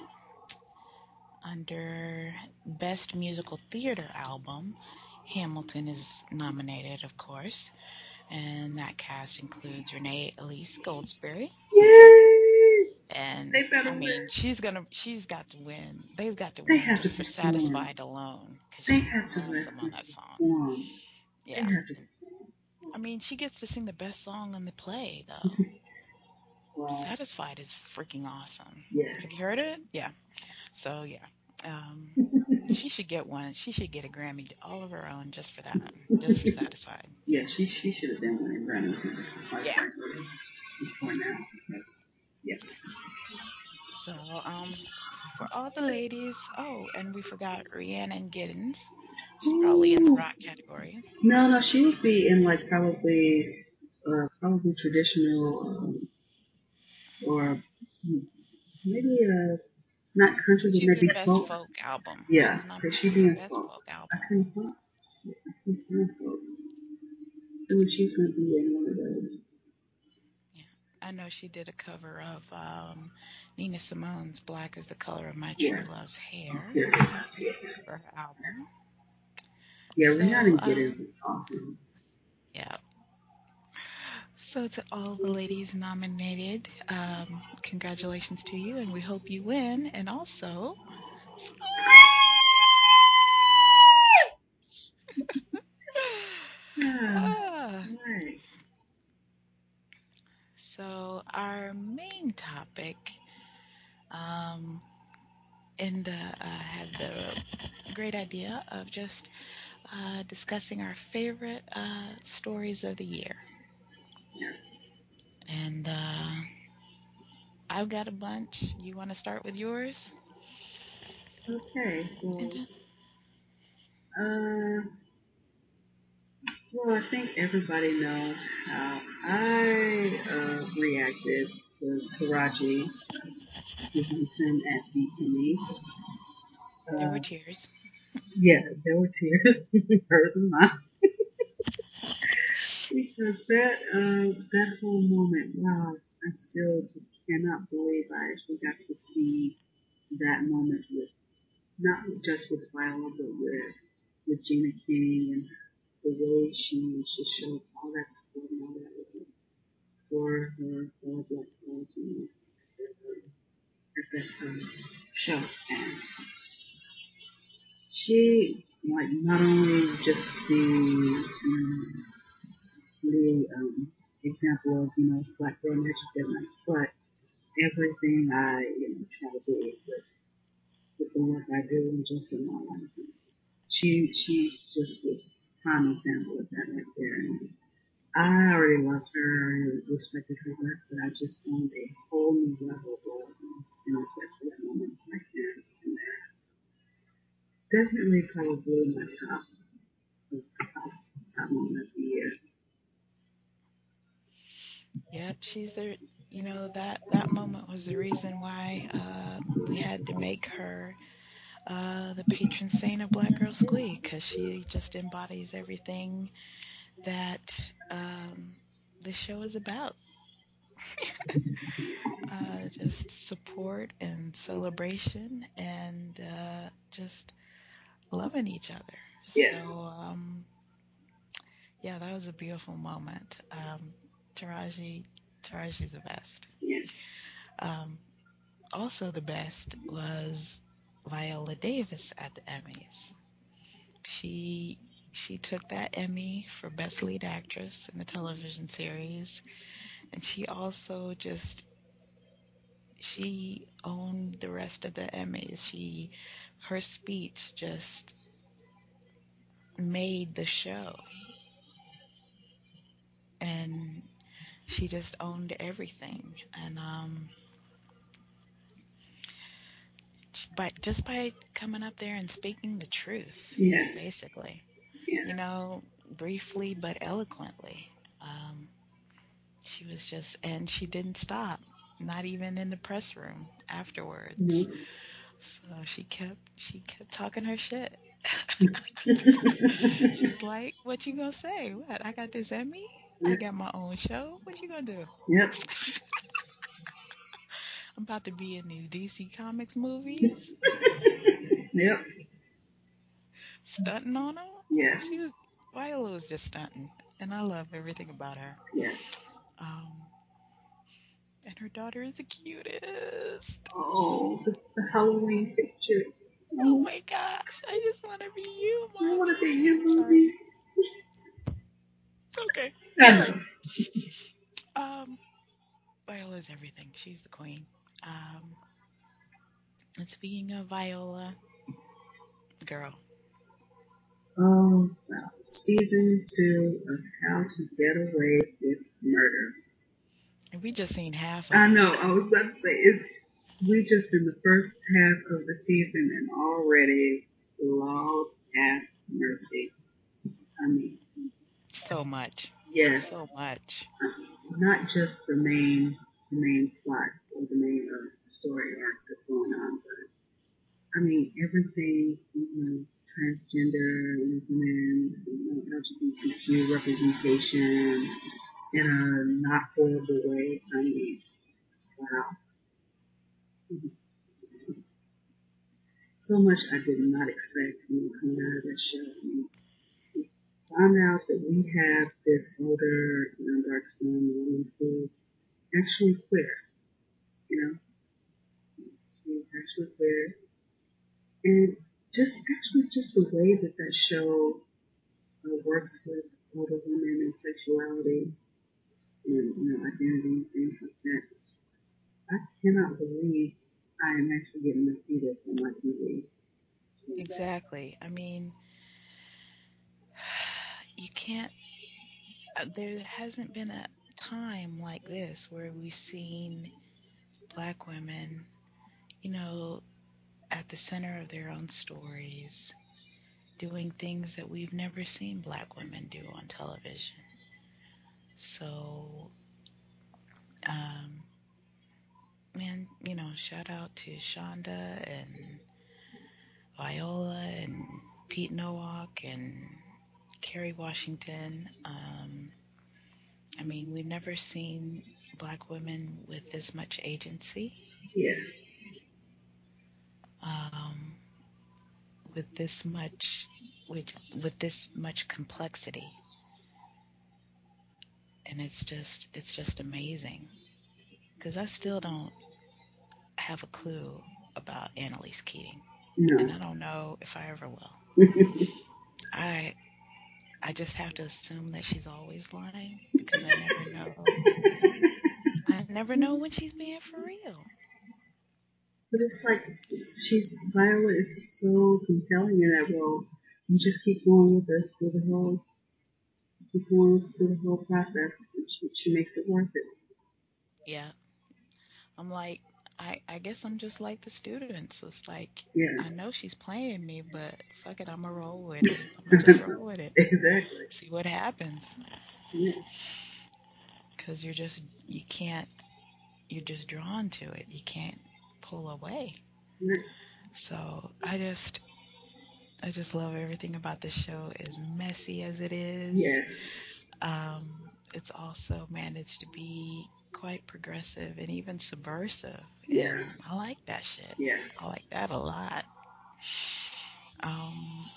Speaker 1: under Best Musical Theater Album. Hamilton is nominated, of course, and that cast includes Renee Elise Goldsberry.
Speaker 2: Yay!
Speaker 1: And
Speaker 2: They better
Speaker 1: I mean,
Speaker 2: win.
Speaker 1: she's gonna, she's got to win. They've got to
Speaker 2: They
Speaker 1: win
Speaker 2: have to
Speaker 1: just for
Speaker 2: perform.
Speaker 1: Satisfied alone, because
Speaker 2: They
Speaker 1: she
Speaker 2: have
Speaker 1: was
Speaker 2: to let
Speaker 1: awesome on
Speaker 2: her
Speaker 1: that song.
Speaker 2: perform. They
Speaker 1: Yeah.
Speaker 2: have to
Speaker 1: And,
Speaker 2: perform.
Speaker 1: I mean, she gets to sing the best song in the play, though.
Speaker 2: Wow.
Speaker 1: Satisfied is freaking awesome. Have you
Speaker 2: Yes.
Speaker 1: heard it? Yeah. So yeah. Um, she should get one. She should get a Grammy all of her own just for that. Just for Satisfied.
Speaker 2: Yeah, she she should have been winning Grammys, quite
Speaker 1: Yeah.
Speaker 2: frankly, before now. Because, yeah.
Speaker 1: So um, for all the ladies. Oh, and we forgot Rhiannon Giddens. She's probably in the
Speaker 2: Ooh.
Speaker 1: rock category.
Speaker 2: No, no, she would be in like probably, uh, probably traditional, um, or maybe uh, not country, but
Speaker 1: She's
Speaker 2: maybe
Speaker 1: in Best
Speaker 2: folk.
Speaker 1: Folk Album.
Speaker 2: Yeah,
Speaker 1: She's
Speaker 2: so she'd
Speaker 1: nominated
Speaker 2: be
Speaker 1: for
Speaker 2: in
Speaker 1: Best
Speaker 2: folk.
Speaker 1: Folk
Speaker 2: I
Speaker 1: Album.
Speaker 2: couldn't find. I couldn't find folk. So she's gonna be in one of those.
Speaker 1: Yeah. I know she did a cover of um, Nina Simone's Black is the Color of My
Speaker 2: Yeah,
Speaker 1: True Love's Hair
Speaker 2: here it is. Yeah,
Speaker 1: for her album.
Speaker 2: yeah.
Speaker 1: So,
Speaker 2: Rihanna
Speaker 1: um,
Speaker 2: Giddens is awesome.
Speaker 1: yeah. So, to all the ladies nominated, um, congratulations to you, and we hope you win. And also,
Speaker 2: Ah,
Speaker 1: ah,
Speaker 2: right.
Speaker 1: so our main topic um, in the uh, had the great idea of just uh, discussing our favorite uh, stories of the year.
Speaker 2: Yeah.
Speaker 1: And uh, I've got a bunch. You want to start with yours?
Speaker 2: Okay.
Speaker 1: And
Speaker 2: Well,
Speaker 1: then,
Speaker 2: uh, well, I think everybody knows how I uh, reacted to Taraji Stevenson at the Emmys.
Speaker 1: there were
Speaker 2: Uh,
Speaker 1: tears.
Speaker 2: yeah, there were tears, hers and mine, because that uh, that whole moment, wow, I still just cannot believe I actually got to see that moment with not just with Viola, but with with Gina King and the way she she showed all that support and all that love for her fellow black girls, you know, at that um, show. And she, like, not only just the um, the um, example of, you know, black girl magic different, but everything I, you know, try to do with, with the work I do and just in my life. She she's just a prime example of that right there. And I already loved her and respected her work, but I just found a whole new level of love and respect for that moment right there and there. Definitely probably my top top top moment of the year.
Speaker 1: Yep, she's the, you know, that that moment was the reason why uh, we had to make her uh, the patron saint of Black Girl Squeak, because she just embodies everything that um, this show is about. Uh, just support and celebration and uh, just loving each other. So,
Speaker 2: Yes,
Speaker 1: um, yeah, that was a beautiful moment. Um, Taraji, Taraji's the best.
Speaker 2: yes,
Speaker 1: Um, Also, the best was Viola Davis at the Emmys. She she took that Emmy for Best Lead Actress in a television series, and she also just she owned the rest of the Emmys. She her speech just made the show, and she just owned everything. And um, by just by coming up there and speaking the truth,
Speaker 2: yes,
Speaker 1: basically, you
Speaker 2: yes.
Speaker 1: know, briefly but eloquently. Um, she was just, and she didn't stop. not even in the press room afterwards.
Speaker 2: No.
Speaker 1: So she kept she kept talking her shit. She's like, "What you gonna say? What? I got this Emmy. I
Speaker 2: Yep.
Speaker 1: got my own show. What you gonna do?
Speaker 2: Yep.
Speaker 1: I'm about to be in these D C Comics movies,
Speaker 2: Yep.
Speaker 1: stunting on them."
Speaker 2: Yes.
Speaker 1: She was Viola was just stunting, and I love everything about her.
Speaker 2: Yes.
Speaker 1: Um, and her daughter is the cutest.
Speaker 2: Oh, the, the Halloween picture.
Speaker 1: Oh
Speaker 2: Oh,
Speaker 1: my gosh, I just want to be you,
Speaker 2: I want to
Speaker 1: Marley.
Speaker 2: be you,
Speaker 1: Sorry.
Speaker 2: movie.
Speaker 1: Okay.
Speaker 2: I
Speaker 1: All right.
Speaker 2: know.
Speaker 1: Um, Viola is everything. She's the queen. Um, and speaking of Viola, girl,
Speaker 2: Oh, wow. Season two of How to Get Away with Murder.
Speaker 1: we just seen half of
Speaker 2: I
Speaker 1: it.
Speaker 2: know. I was about to say, is we just in the first half of the season and already, Lord have mercy. I mean,
Speaker 1: So much,
Speaker 2: yes,
Speaker 1: so much.
Speaker 2: not just the main the main plot or the main uh, story arc that's going on, but I mean everything, you know, transgender women, you know, L G B T Q representation in a not horrible way. I mean, wow, so, so much I did not expect, you know, coming out of that show. I mean, we found out that we have this older, you know, dark skinned woman who's actually queer. You know, she's actually queer. And just actually just the way that that show uh, works with older women and sexuality and, you know, identity and things like that. I cannot believe I am actually getting to see this on my T V.
Speaker 1: Exactly. I mean, you can't. uh, There hasn't been a time like this where we've seen black women, you know, at the center of their own stories, doing things that we've never seen black women do on television. So, um, man, you know, shout out to Shonda and Viola and Pete Nowak and Kerry Washington. Um, I mean, we've never seen black women with this much agency,
Speaker 2: Yes.
Speaker 1: um, with this much, with with this much complexity, and it's just it's just amazing. Because I still don't have a clue about Annalise Keating, and
Speaker 2: No.
Speaker 1: I don't know if I ever will. I I just have to assume that she's always lying because I never know. I never know when she's being for real.
Speaker 2: But it's like it's, she's Viola is so compelling in that role. You just keep going with the with the whole keep going through the whole process. She, she makes it worth it.
Speaker 1: Yeah, I'm like, I I guess I'm just like the students. It's like
Speaker 2: Yeah.
Speaker 1: I know she's playing me, but fuck it, I'm gonna roll with it. I'm gonna just roll with it.
Speaker 2: Exactly.
Speaker 1: See what happens.
Speaker 2: Yeah.
Speaker 1: Because you're just you can't you're just drawn to it. You can't pull away.
Speaker 2: Right.
Speaker 1: So I just I just love everything about this show. As messy as it is,
Speaker 2: Yes.
Speaker 1: um, it's also managed to be quite progressive and even subversive,
Speaker 2: Yeah.
Speaker 1: and I like that shit.
Speaker 2: Yes.
Speaker 1: I like that a lot. Um,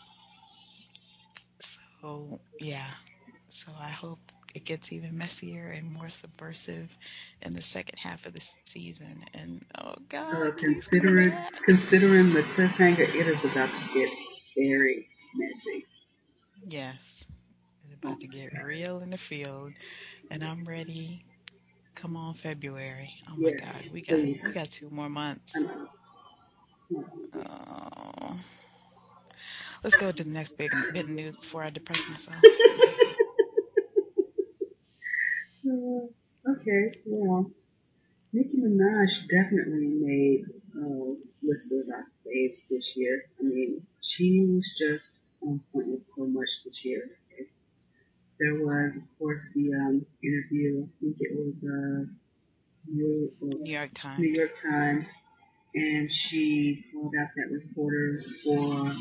Speaker 1: so yeah, so I hope it gets even messier and more subversive in the second half of the season. And oh God,
Speaker 2: Uh,
Speaker 1: please come
Speaker 2: considering
Speaker 1: back.
Speaker 2: considering the cliffhanger, it is about to get very messy.
Speaker 1: Yes, it's
Speaker 2: Oh
Speaker 1: about to
Speaker 2: my
Speaker 1: get
Speaker 2: god.
Speaker 1: real in the field, and I'm ready. Come on, February. Oh my
Speaker 2: Yes,
Speaker 1: God, we got
Speaker 2: please.
Speaker 1: we got two more
Speaker 2: I
Speaker 1: months.
Speaker 2: know. Oh.
Speaker 1: Oh, let's go to the next big bit of news before I depress myself.
Speaker 2: Uh, okay. Well, Nicki Minaj definitely made a list of our faves this year. I mean, she was just on point with so much this year. There was, of course, the um, interview. I think it was. Uh, New, uh,
Speaker 1: New York
Speaker 2: New
Speaker 1: Times.
Speaker 2: York Times, and she called out that reporter for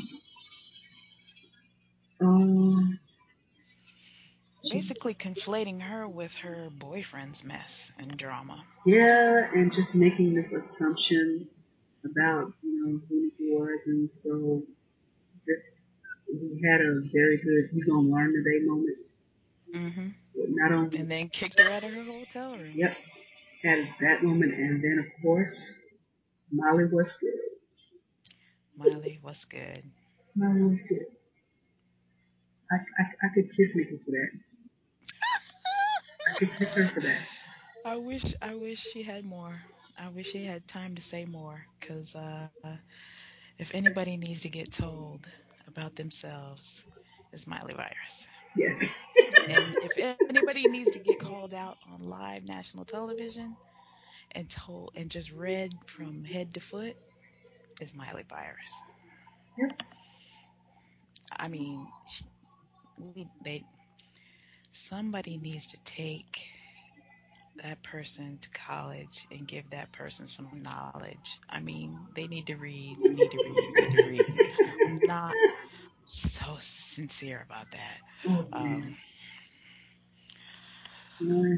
Speaker 2: um she,
Speaker 1: Basically conflating her with her boyfriend's mess and drama.
Speaker 2: yeah, and just making this assumption about you know who he was, and so this we had a very good "you gonna learn today" moment.
Speaker 1: Hmm.
Speaker 2: Not only
Speaker 1: And then kicked her out of her hotel room.
Speaker 2: yep, had that moment, and then of course Molly was good.
Speaker 1: Miley was good.
Speaker 2: Molly was good. I, I, I could kiss Nikki for that. I could kiss her for that.
Speaker 1: I wish I wish she had more. I wish she had time to say more, because uh, if anybody needs to get told about themselves, it's Miley Virus.
Speaker 2: Yes.
Speaker 1: And if anybody needs to get called out on live national television and told and just read from head to foot, it's Miley Virus.
Speaker 2: Yep.
Speaker 1: I mean, sh- we they somebody needs to take that person to college and give that person some knowledge. I mean, they need to read, need to read, need to read. I'm not so sincere about that.
Speaker 2: Oh
Speaker 1: Um,
Speaker 2: man. Uh,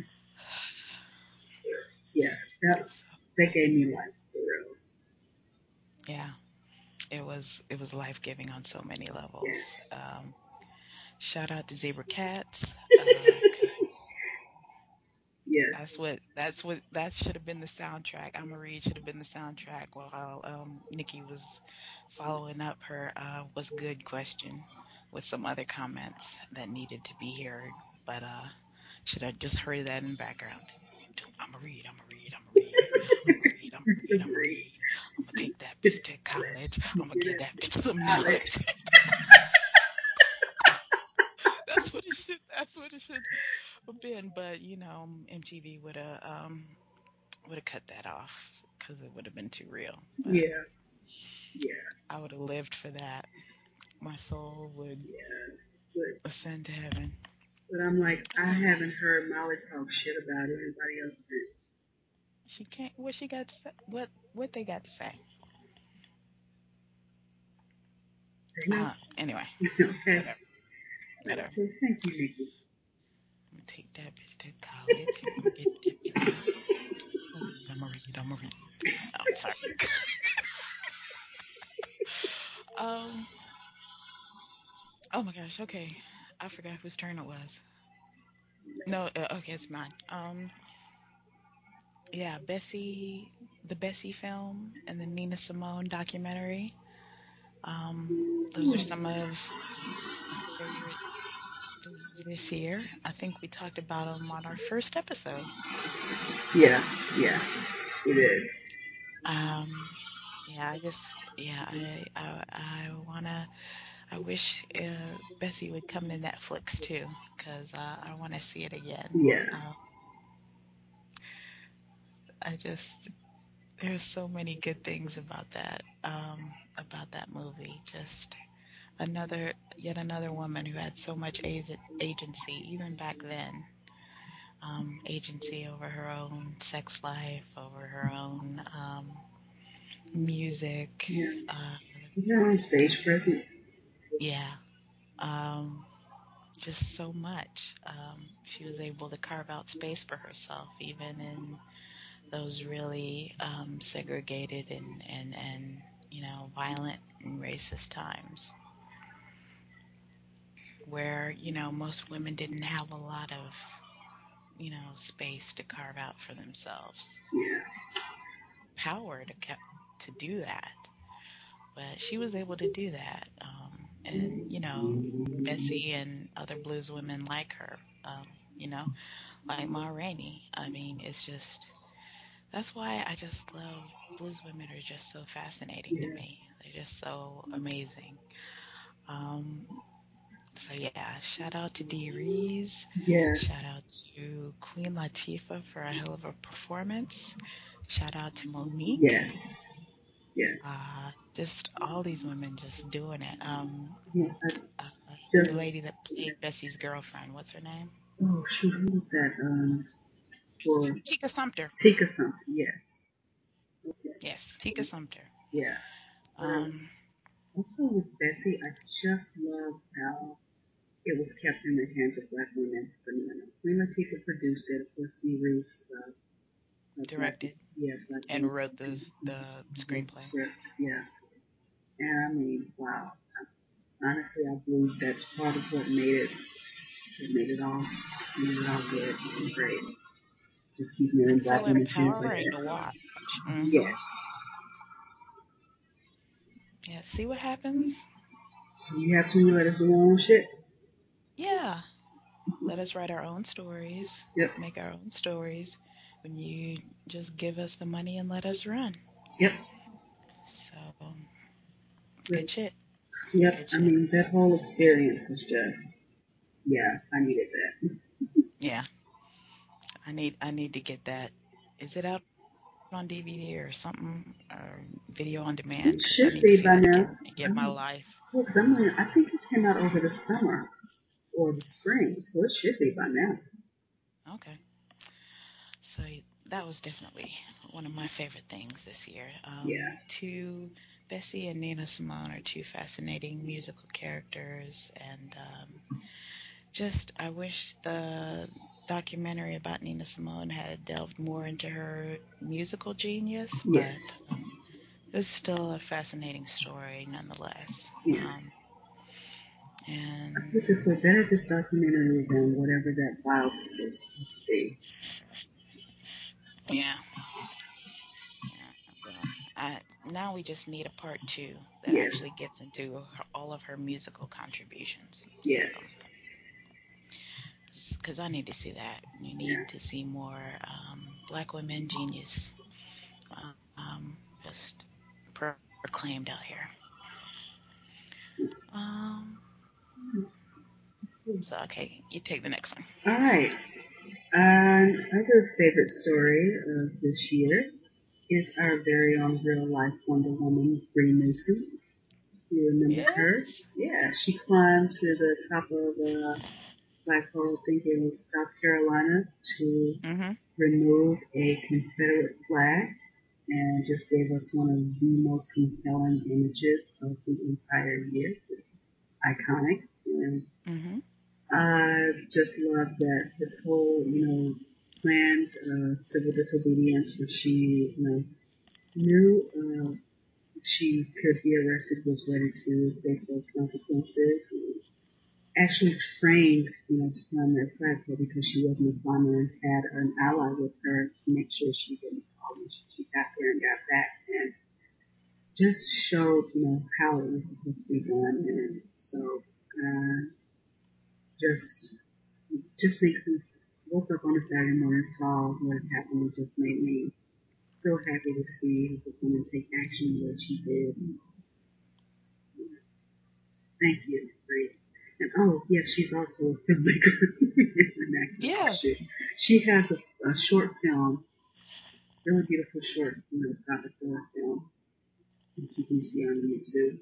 Speaker 2: yeah. That
Speaker 1: so
Speaker 2: that gave me life for real.
Speaker 1: yeah, it was it was life giving on so many levels.
Speaker 2: Yes.
Speaker 1: Um, shout out to Zebra Cats, because
Speaker 2: Yes.
Speaker 1: that's what that's what that should have been the soundtrack. I'ma read should have been the soundtrack while um, Nikki was following up her uh, "what's good" question with some other comments that needed to be heard. But uh, should have just heard that in the background. I'ma read, I'ma read, I'ma read, I'ma read, I'ma read, I'ma
Speaker 2: Agreed.
Speaker 1: read. I'ma take that
Speaker 2: It's
Speaker 1: bitch to
Speaker 2: college.
Speaker 1: college.
Speaker 2: You
Speaker 1: I'ma
Speaker 2: get
Speaker 1: give
Speaker 2: it.
Speaker 1: that bitch some
Speaker 2: College.
Speaker 1: knowledge. That's what it should. That's what it should have been. But you know, M T V would have um, would have cut that off because it would have been too real. But
Speaker 2: Yeah. Yeah.
Speaker 1: I would have lived for that. My soul would
Speaker 2: Yeah. But
Speaker 1: ascend to heaven.
Speaker 2: but I'm like I haven't heard Molly talk shit about anybody else since.
Speaker 1: She can't. What she got to say? What what they got to say?
Speaker 2: They know.
Speaker 1: Uh, anyway,
Speaker 2: Okay.
Speaker 1: whatever,
Speaker 2: Right.
Speaker 1: whatever.
Speaker 2: So thank you, Nikki.
Speaker 1: I'm gonna take that bitch to college. I'm gonna get that bitch. I'm gonna read. I'm gonna read. I'm sorry. Um. Oh my gosh. Okay. I forgot whose turn it was. No. Uh, okay, it's mine. Um. Yeah, Bessie, the Bessie film and the Nina Simone documentary. Um. Those are some of my favorite things this year. I think we talked about them on our first episode.
Speaker 2: Yeah. Yeah. It is.
Speaker 1: Um. Yeah. I just. Yeah. I. I. I wanna. I wish uh, Bessie would come to Netflix too, because uh, I want to see it again.
Speaker 2: Yeah.
Speaker 1: Uh, I just there's so many good things about that um, about that movie. Just another yet another woman who had so much ag- agency even back then. Um, agency over her own sex life, over her own um, music.
Speaker 2: Yeah.
Speaker 1: Uh,
Speaker 2: Your own stage presence.
Speaker 1: yeah. Um, just so much. Um, she was able to carve out space for herself, even in those really um, segregated and, and, and, you know, violent and racist times where, you know, most women didn't have a lot of, you know, space to carve out for themselves,
Speaker 2: Yeah.
Speaker 1: power to, ke- to do that. But she was able to do that. Um, and, you know, Bessie and other blues women like her, um, you know, like Ma Rainey. I mean, it's just that's why I just love blues women are just so fascinating to
Speaker 2: Yeah.
Speaker 1: me. They're just so amazing. Um, so yeah, shout out to Dee Rees.
Speaker 2: Yeah.
Speaker 1: Shout out to Queen Latifah for a hell of a performance. Shout out to Monique.
Speaker 2: Yes. Yeah.
Speaker 1: Uh, just all these women just doing it. Um,
Speaker 2: Yeah. I
Speaker 1: uh, the
Speaker 2: just
Speaker 1: lady that played Bessie's girlfriend, what's her name?
Speaker 2: oh shoot, who was that? Um for
Speaker 1: Tika Sumpter.
Speaker 2: Tika Sumpter. Yes. Okay.
Speaker 1: Yes, Tika Sumpter.
Speaker 2: Yeah. Um,
Speaker 1: Um,
Speaker 2: also with Bessie, I just love how it was kept in the hands of black women. So, you know, Queen Latifah produced it. Of course, Dee Reese, uh, uh, black,
Speaker 1: directed
Speaker 2: yeah, black
Speaker 1: and
Speaker 2: women,
Speaker 1: wrote the the
Speaker 2: wrote the
Speaker 1: screenplay.
Speaker 2: script. Yeah. And I mean, wow. Honestly, I believe that's part of what made it, it made it all, made it all good and great. Just keeping it in
Speaker 1: And
Speaker 2: black
Speaker 1: so
Speaker 2: women's hands like
Speaker 1: empowering to
Speaker 2: that.
Speaker 1: watch. Hmm.
Speaker 2: Yes.
Speaker 1: Yeah, see what happens?
Speaker 2: So you have to let us do our own shit.
Speaker 1: Yeah, let us write our own stories,
Speaker 2: Yep.
Speaker 1: make our own stories. When you just give us the money and let us run.
Speaker 2: Yep.
Speaker 1: So,
Speaker 2: But,
Speaker 1: good shit.
Speaker 2: yep.
Speaker 1: Good
Speaker 2: I
Speaker 1: shit.
Speaker 2: mean, that whole experience was just, yeah, I needed that.
Speaker 1: Yeah, I need I need to get that. Is it out on D V D or something or video on demand?
Speaker 2: It
Speaker 1: Because I
Speaker 2: should
Speaker 1: need to
Speaker 2: be
Speaker 1: see
Speaker 2: by
Speaker 1: that
Speaker 2: now.
Speaker 1: again and
Speaker 2: I
Speaker 1: get my
Speaker 2: mean,
Speaker 1: life.
Speaker 2: well, because I'm gonna, I think it came out over the summer or the spring, so it should be by now.
Speaker 1: Okay. So that was definitely one of my favorite things this year. Um,
Speaker 2: Yeah.
Speaker 1: two Bessie and Nina Simone are two fascinating musical characters, and um, just I wish the documentary about Nina Simone had delved more into her musical genius, but
Speaker 2: Yes.
Speaker 1: um, it was still a fascinating story nonetheless.
Speaker 2: Yeah.
Speaker 1: Um,
Speaker 2: I
Speaker 1: and
Speaker 2: put it this way, better this documentary than whatever that biopic was supposed to be.
Speaker 1: yeah, yeah. Well, I, now we just need a part two that
Speaker 2: Yes.
Speaker 1: actually gets into her, all of her musical contributions. So,
Speaker 2: Yes.
Speaker 1: because I need to see that. We
Speaker 2: Yeah.
Speaker 1: need to see more um, Black women genius um, just proclaimed out here. Um, so, okay, you take the next one.
Speaker 2: All right. Another favorite story of this year is our very own real life Wonder Woman, Bree Mason. You remember her?
Speaker 1: Yes.
Speaker 2: Yeah, she climbed to the top of a flagpole, I think it was South Carolina, to
Speaker 1: Mm-hmm.
Speaker 2: remove a Confederate flag and just gave us one of the most compelling images of the entire year. It's iconic. And
Speaker 1: Mm-hmm.
Speaker 2: I just love that this whole, you know, planned uh, civil disobedience where she, you know, knew uh, she could be arrested, was ready to face those consequences, and actually trained, you know, to climb that flagpole because she wasn't a climber and had an ally with her to make sure she didn't fall when she, she got there and got back, and just showed, you know, how it was supposed to be done. And so, uh, just just makes me woke up on a Saturday morning, saw what happened, it just made me so happy to see this woman take action the way she did. And, you know, thank you, great. And oh yeah, she's also a filmmaker and actor.
Speaker 1: Yes.
Speaker 2: She, she has a, a short film, really beautiful short, you know, topic for a film, which you can see on YouTube.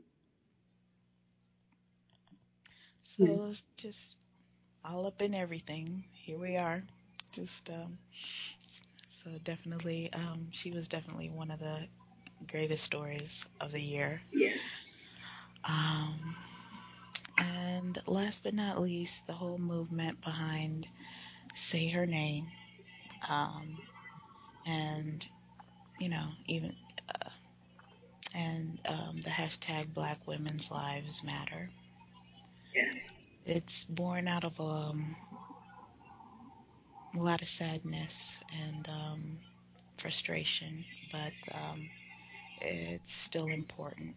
Speaker 2: Yeah.
Speaker 1: So it's just all up in everything. Here we are. Just um, so definitely, um, she was definitely one of the greatest stories of the year.
Speaker 2: Yes.
Speaker 1: Um, and last but not least, the whole movement behind Say Her Name, um, and you know, even uh, and um, the hashtag Black Women's Lives Matter.
Speaker 2: Yes.
Speaker 1: It's born out of um, a lot of sadness and um, frustration, but um, it's still important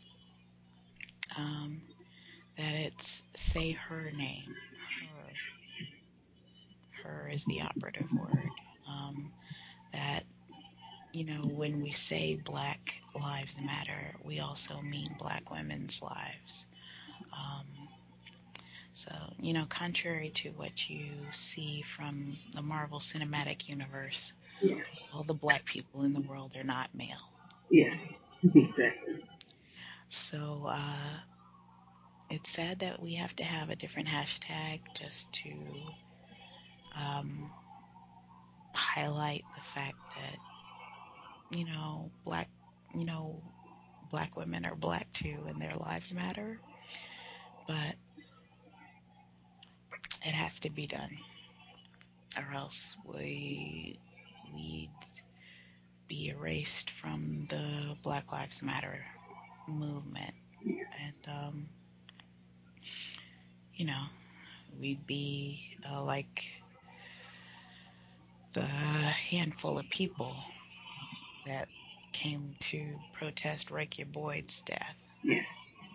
Speaker 1: um, that it's say her name. Her, her is the operative word. Um, that you know, when we say Black Lives Matter, we also mean Black women's lives. Um, so, you know, contrary to what you see from the Marvel Cinematic Universe,
Speaker 2: Yes.
Speaker 1: all the Black people in the world are not male.
Speaker 2: Yes. Exactly.
Speaker 1: So, uh, it's sad that we have to have a different hashtag just to um, highlight the fact that, you know, black, you know, black women are black too and their lives matter, but it has to be done or else we we'd be erased from the Black Lives Matter movement.
Speaker 2: Yes.
Speaker 1: And um, you know, we'd be uh, like the handful of people that came to protest Rekia Boyd's death.
Speaker 2: Yes.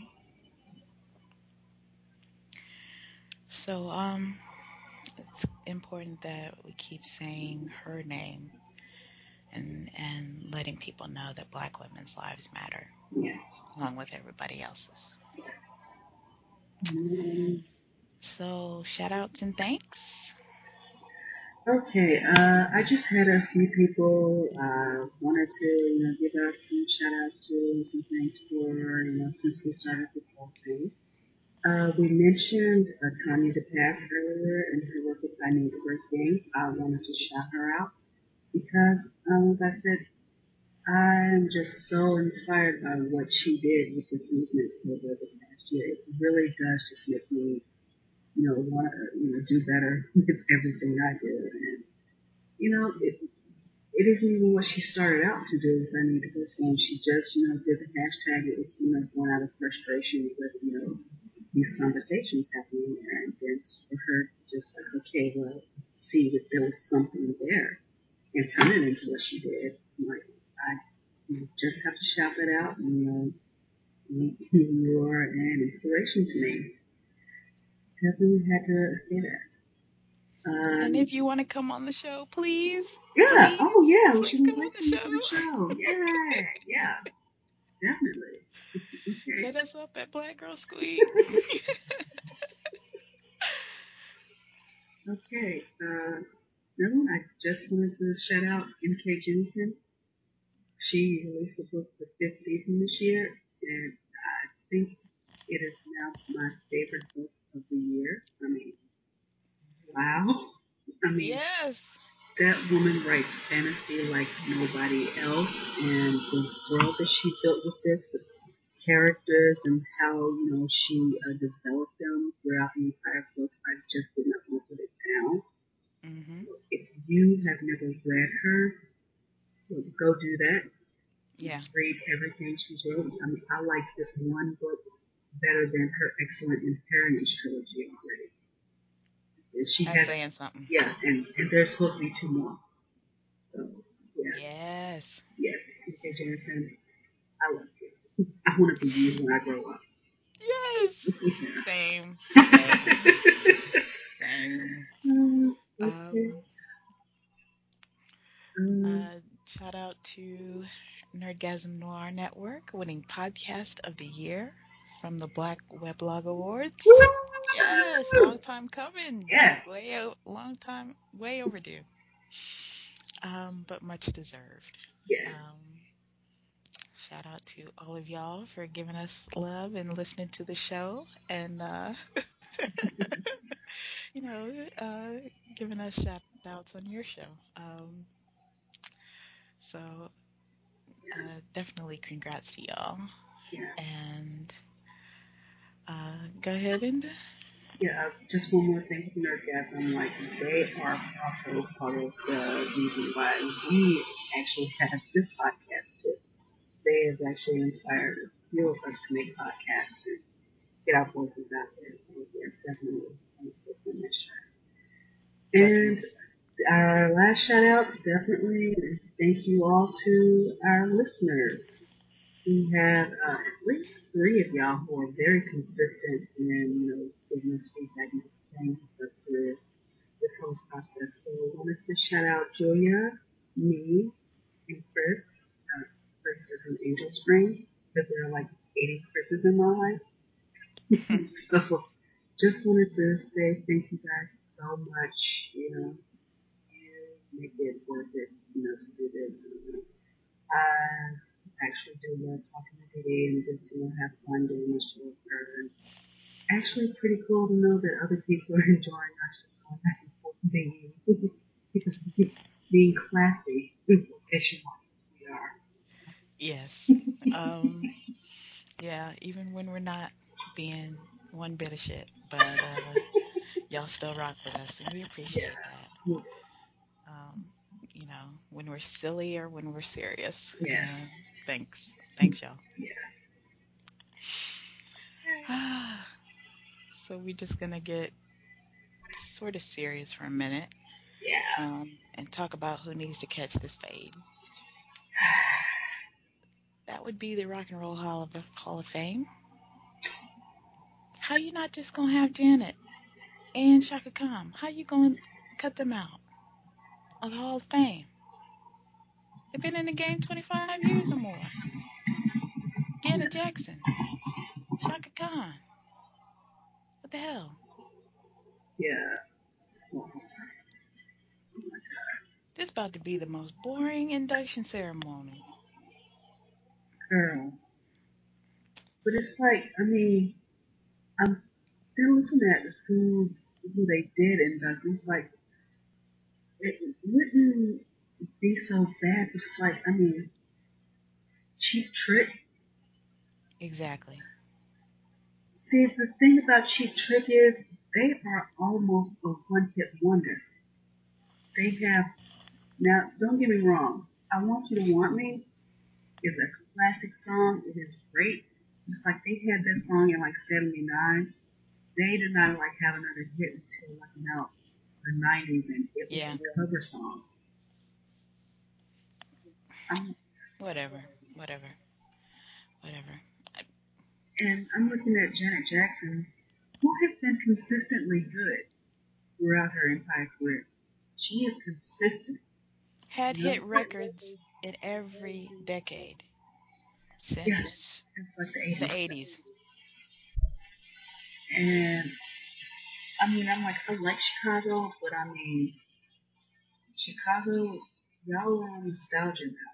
Speaker 1: So um it's important that we keep saying her name and and letting people know that black women's lives matter
Speaker 2: Yes.
Speaker 1: along with everybody else's.
Speaker 2: Mm.
Speaker 1: So shout outs and thanks.
Speaker 2: Okay, uh, I just had a few people uh, wanted to, you know, give us some shout outs to and some thanks for, you know, since we started this whole thing. Uh, we mentioned uh, Tanya DePass earlier and her work with I Need First Games. I wanted to shout her out because, um, as I said, I'm just so inspired by what she did with this movement over the past year. It really does just make me, you know, want to, you know, do better with everything I do. And, you know, it, it isn't even what she started out to do with I Need a First Name. She just, you know, did the hashtag. It was, you know, born out of frustration with, you know, these conversations happening there. And then for her to just like, okay, well, see that there was something there and turn it into what she did. Like, I you just have to shout that out. And, you know, you, you are an inspiration to me. Definitely had to say that.
Speaker 1: And
Speaker 2: Um,
Speaker 1: if you want to come on the show, please,
Speaker 2: yeah. Oh,
Speaker 1: please,
Speaker 2: yeah. We should
Speaker 1: please come on
Speaker 2: invite
Speaker 1: the
Speaker 2: you to the
Speaker 1: show.
Speaker 2: show. Yeah. Yeah. Definitely. Okay.
Speaker 1: Hit us up at Black Girl Squeak.
Speaker 2: Okay. Uh, no, I just wanted to shout out M K Jemisin. She released a book for fifth season this year, and I think it is now my favorite book of the year. I mean, wow. I mean,
Speaker 1: Yes.
Speaker 2: that woman writes fantasy like nobody else, and the world that she built with this, the characters, and how you know she uh, developed them throughout the entire book, I just did not want to put it down.
Speaker 1: Mhm.
Speaker 2: So if you have never read her, well, go do that.
Speaker 1: Yeah.
Speaker 2: Read everything she's wrote. I mean, I like this one book better than her excellent Impairments trilogy already. And she
Speaker 1: That's
Speaker 2: has,
Speaker 1: saying something.
Speaker 2: yeah, and, and there's supposed to be two more. So, yeah,
Speaker 1: Yes.
Speaker 2: yes, P K Jameson, I love you. I want to be you when I grow up.
Speaker 1: Yes.
Speaker 2: Yeah.
Speaker 1: Same. Same. Same.
Speaker 2: Uh, okay.
Speaker 1: Um.
Speaker 2: Um,
Speaker 1: Uh. Shout out to Nerdgasm Noir Network, winning Podcast of the Year from the Black Weblog Awards. Yes,
Speaker 2: woo!
Speaker 1: long time coming.
Speaker 2: Yes.
Speaker 1: Way o- long time, way overdue. Um, but much deserved.
Speaker 2: Yes.
Speaker 1: Um, shout out to all of y'all for giving us love and listening to the show and uh, you know, uh, giving us shout outs on your show. Um, so uh, definitely congrats to y'all.
Speaker 2: Yeah.
Speaker 1: And uh, go ahead and
Speaker 2: Yeah, uh, just one more thing with Nerdgasm. Like, they are also part of the reason why we actually have this podcast too. They have actually inspired a few of us to make podcasts and get our voices out there. So yeah, definitely thankful for that show. And
Speaker 1: definitely.
Speaker 2: our last shout out, definitely thank you all to our listeners. We have uh, at least three of y'all who are very consistent in, you know, giving us feedback and just staying with us through this whole process. So I wanted to shout out Julia, me, and Chris. Uh, Chris is an angel string because there are like eighty Chris's in my life. So just wanted to say thank you guys so much. You know, you make it worth it, you know, to do this. I actually do love talking to Diddy and just, you know, have fun doing the show with her. And it's actually pretty cool to know that other people are enjoying us just going back and forth being because being classy, in quotation marks, we are.
Speaker 1: Yes. Um, yeah, even when we're not being one bit of shit, but uh, y'all still rock with us, and we appreciate that.
Speaker 2: Yeah.
Speaker 1: Um, you know, when we're silly or when we're serious.
Speaker 2: Yes.
Speaker 1: And thanks. Thanks, y'all.
Speaker 2: Yeah.
Speaker 1: So we're just gonna get sort of serious for a minute,
Speaker 2: Yeah.
Speaker 1: um, and talk about who needs to catch this fade. That would be the Rock and Roll Hall of Hall of Fame. How you not just gonna have Janet and Shaka Khan? How you gonna cut them out of the Hall of Fame? They've been in the game twenty-five years or more. Janet Jackson, Shaka Khan. What the hell?
Speaker 2: Yeah. Well,
Speaker 1: This about to be the most boring induction ceremony.
Speaker 2: girl. But it's like, I mean, I'm they're looking at who who they did induct. It's like it wouldn't be so bad. It's like, I mean, Cheap Trick.
Speaker 1: Exactly.
Speaker 2: See, the thing about Cheap Trick is they are almost a one hit wonder. They have now. Don't get me wrong. I Want You to Want Me is a classic song. It is great. It's like they had that song in like seventy-nine. They did not like have another hit until like about the nineties, and it was
Speaker 1: Yeah.
Speaker 2: a cover song. I'm,
Speaker 1: Whatever. Whatever. Whatever.
Speaker 2: and I'm looking at Janet Jackson, who has been consistently good throughout her entire career. She is consistent,
Speaker 1: Had
Speaker 2: you know.
Speaker 1: hit records in every decade
Speaker 2: Yes,
Speaker 1: since
Speaker 2: since like the
Speaker 1: the
Speaker 2: eighties.
Speaker 1: eighties.
Speaker 2: And I mean, I'm like, I like Chicago, but I mean, Chicago, y'all are on nostalgia now.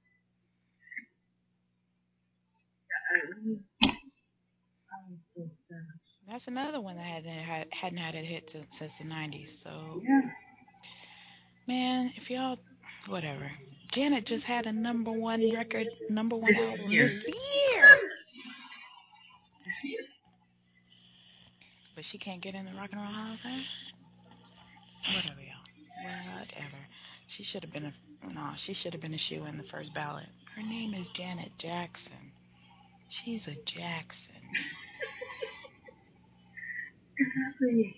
Speaker 2: I, I, mean, oh, oh, gosh.
Speaker 1: That's another one that hadn't had, hadn't had a hit since, since the nineties. So,
Speaker 2: Yeah,
Speaker 1: man, if y'all, whatever. Janet just had a number one record, number one
Speaker 2: this
Speaker 1: album
Speaker 2: year,
Speaker 1: this year.
Speaker 2: this year.
Speaker 1: But she can't get in the Rock and Roll Hall of Fame? Whatever, y'all. Whatever. She should have been a, no, she should have been a shoe in the first ballot. Her name is Janet Jackson. She's a Jackson.
Speaker 2: Exactly.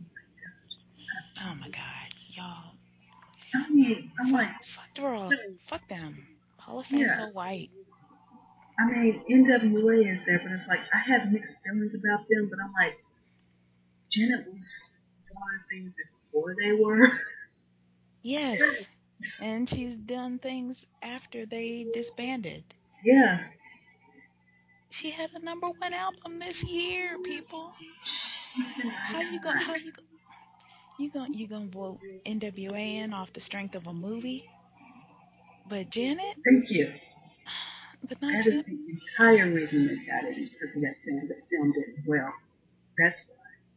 Speaker 1: Oh my God, y'all.
Speaker 2: I mean, I'm
Speaker 1: Fuck,
Speaker 2: like,
Speaker 1: fuck the world. Fuck them. Hall of Fame
Speaker 2: yeah.
Speaker 1: so white.
Speaker 2: I mean, N W A is there, but it's like I have mixed feelings about them. But I'm like, Janet was doing things before they were.
Speaker 1: Yes. And she's done things after they disbanded.
Speaker 2: Yeah.
Speaker 1: She had a number one album this year, people.
Speaker 2: She's an
Speaker 1: How you go?
Speaker 2: icon.
Speaker 1: How you go? You going you gonna vote N W A in off the strength of a movie? But Janet,
Speaker 2: Thank you.
Speaker 1: but not
Speaker 2: That is
Speaker 1: Janet.
Speaker 2: the entire reason they got it because of that film. That film did well. That's why.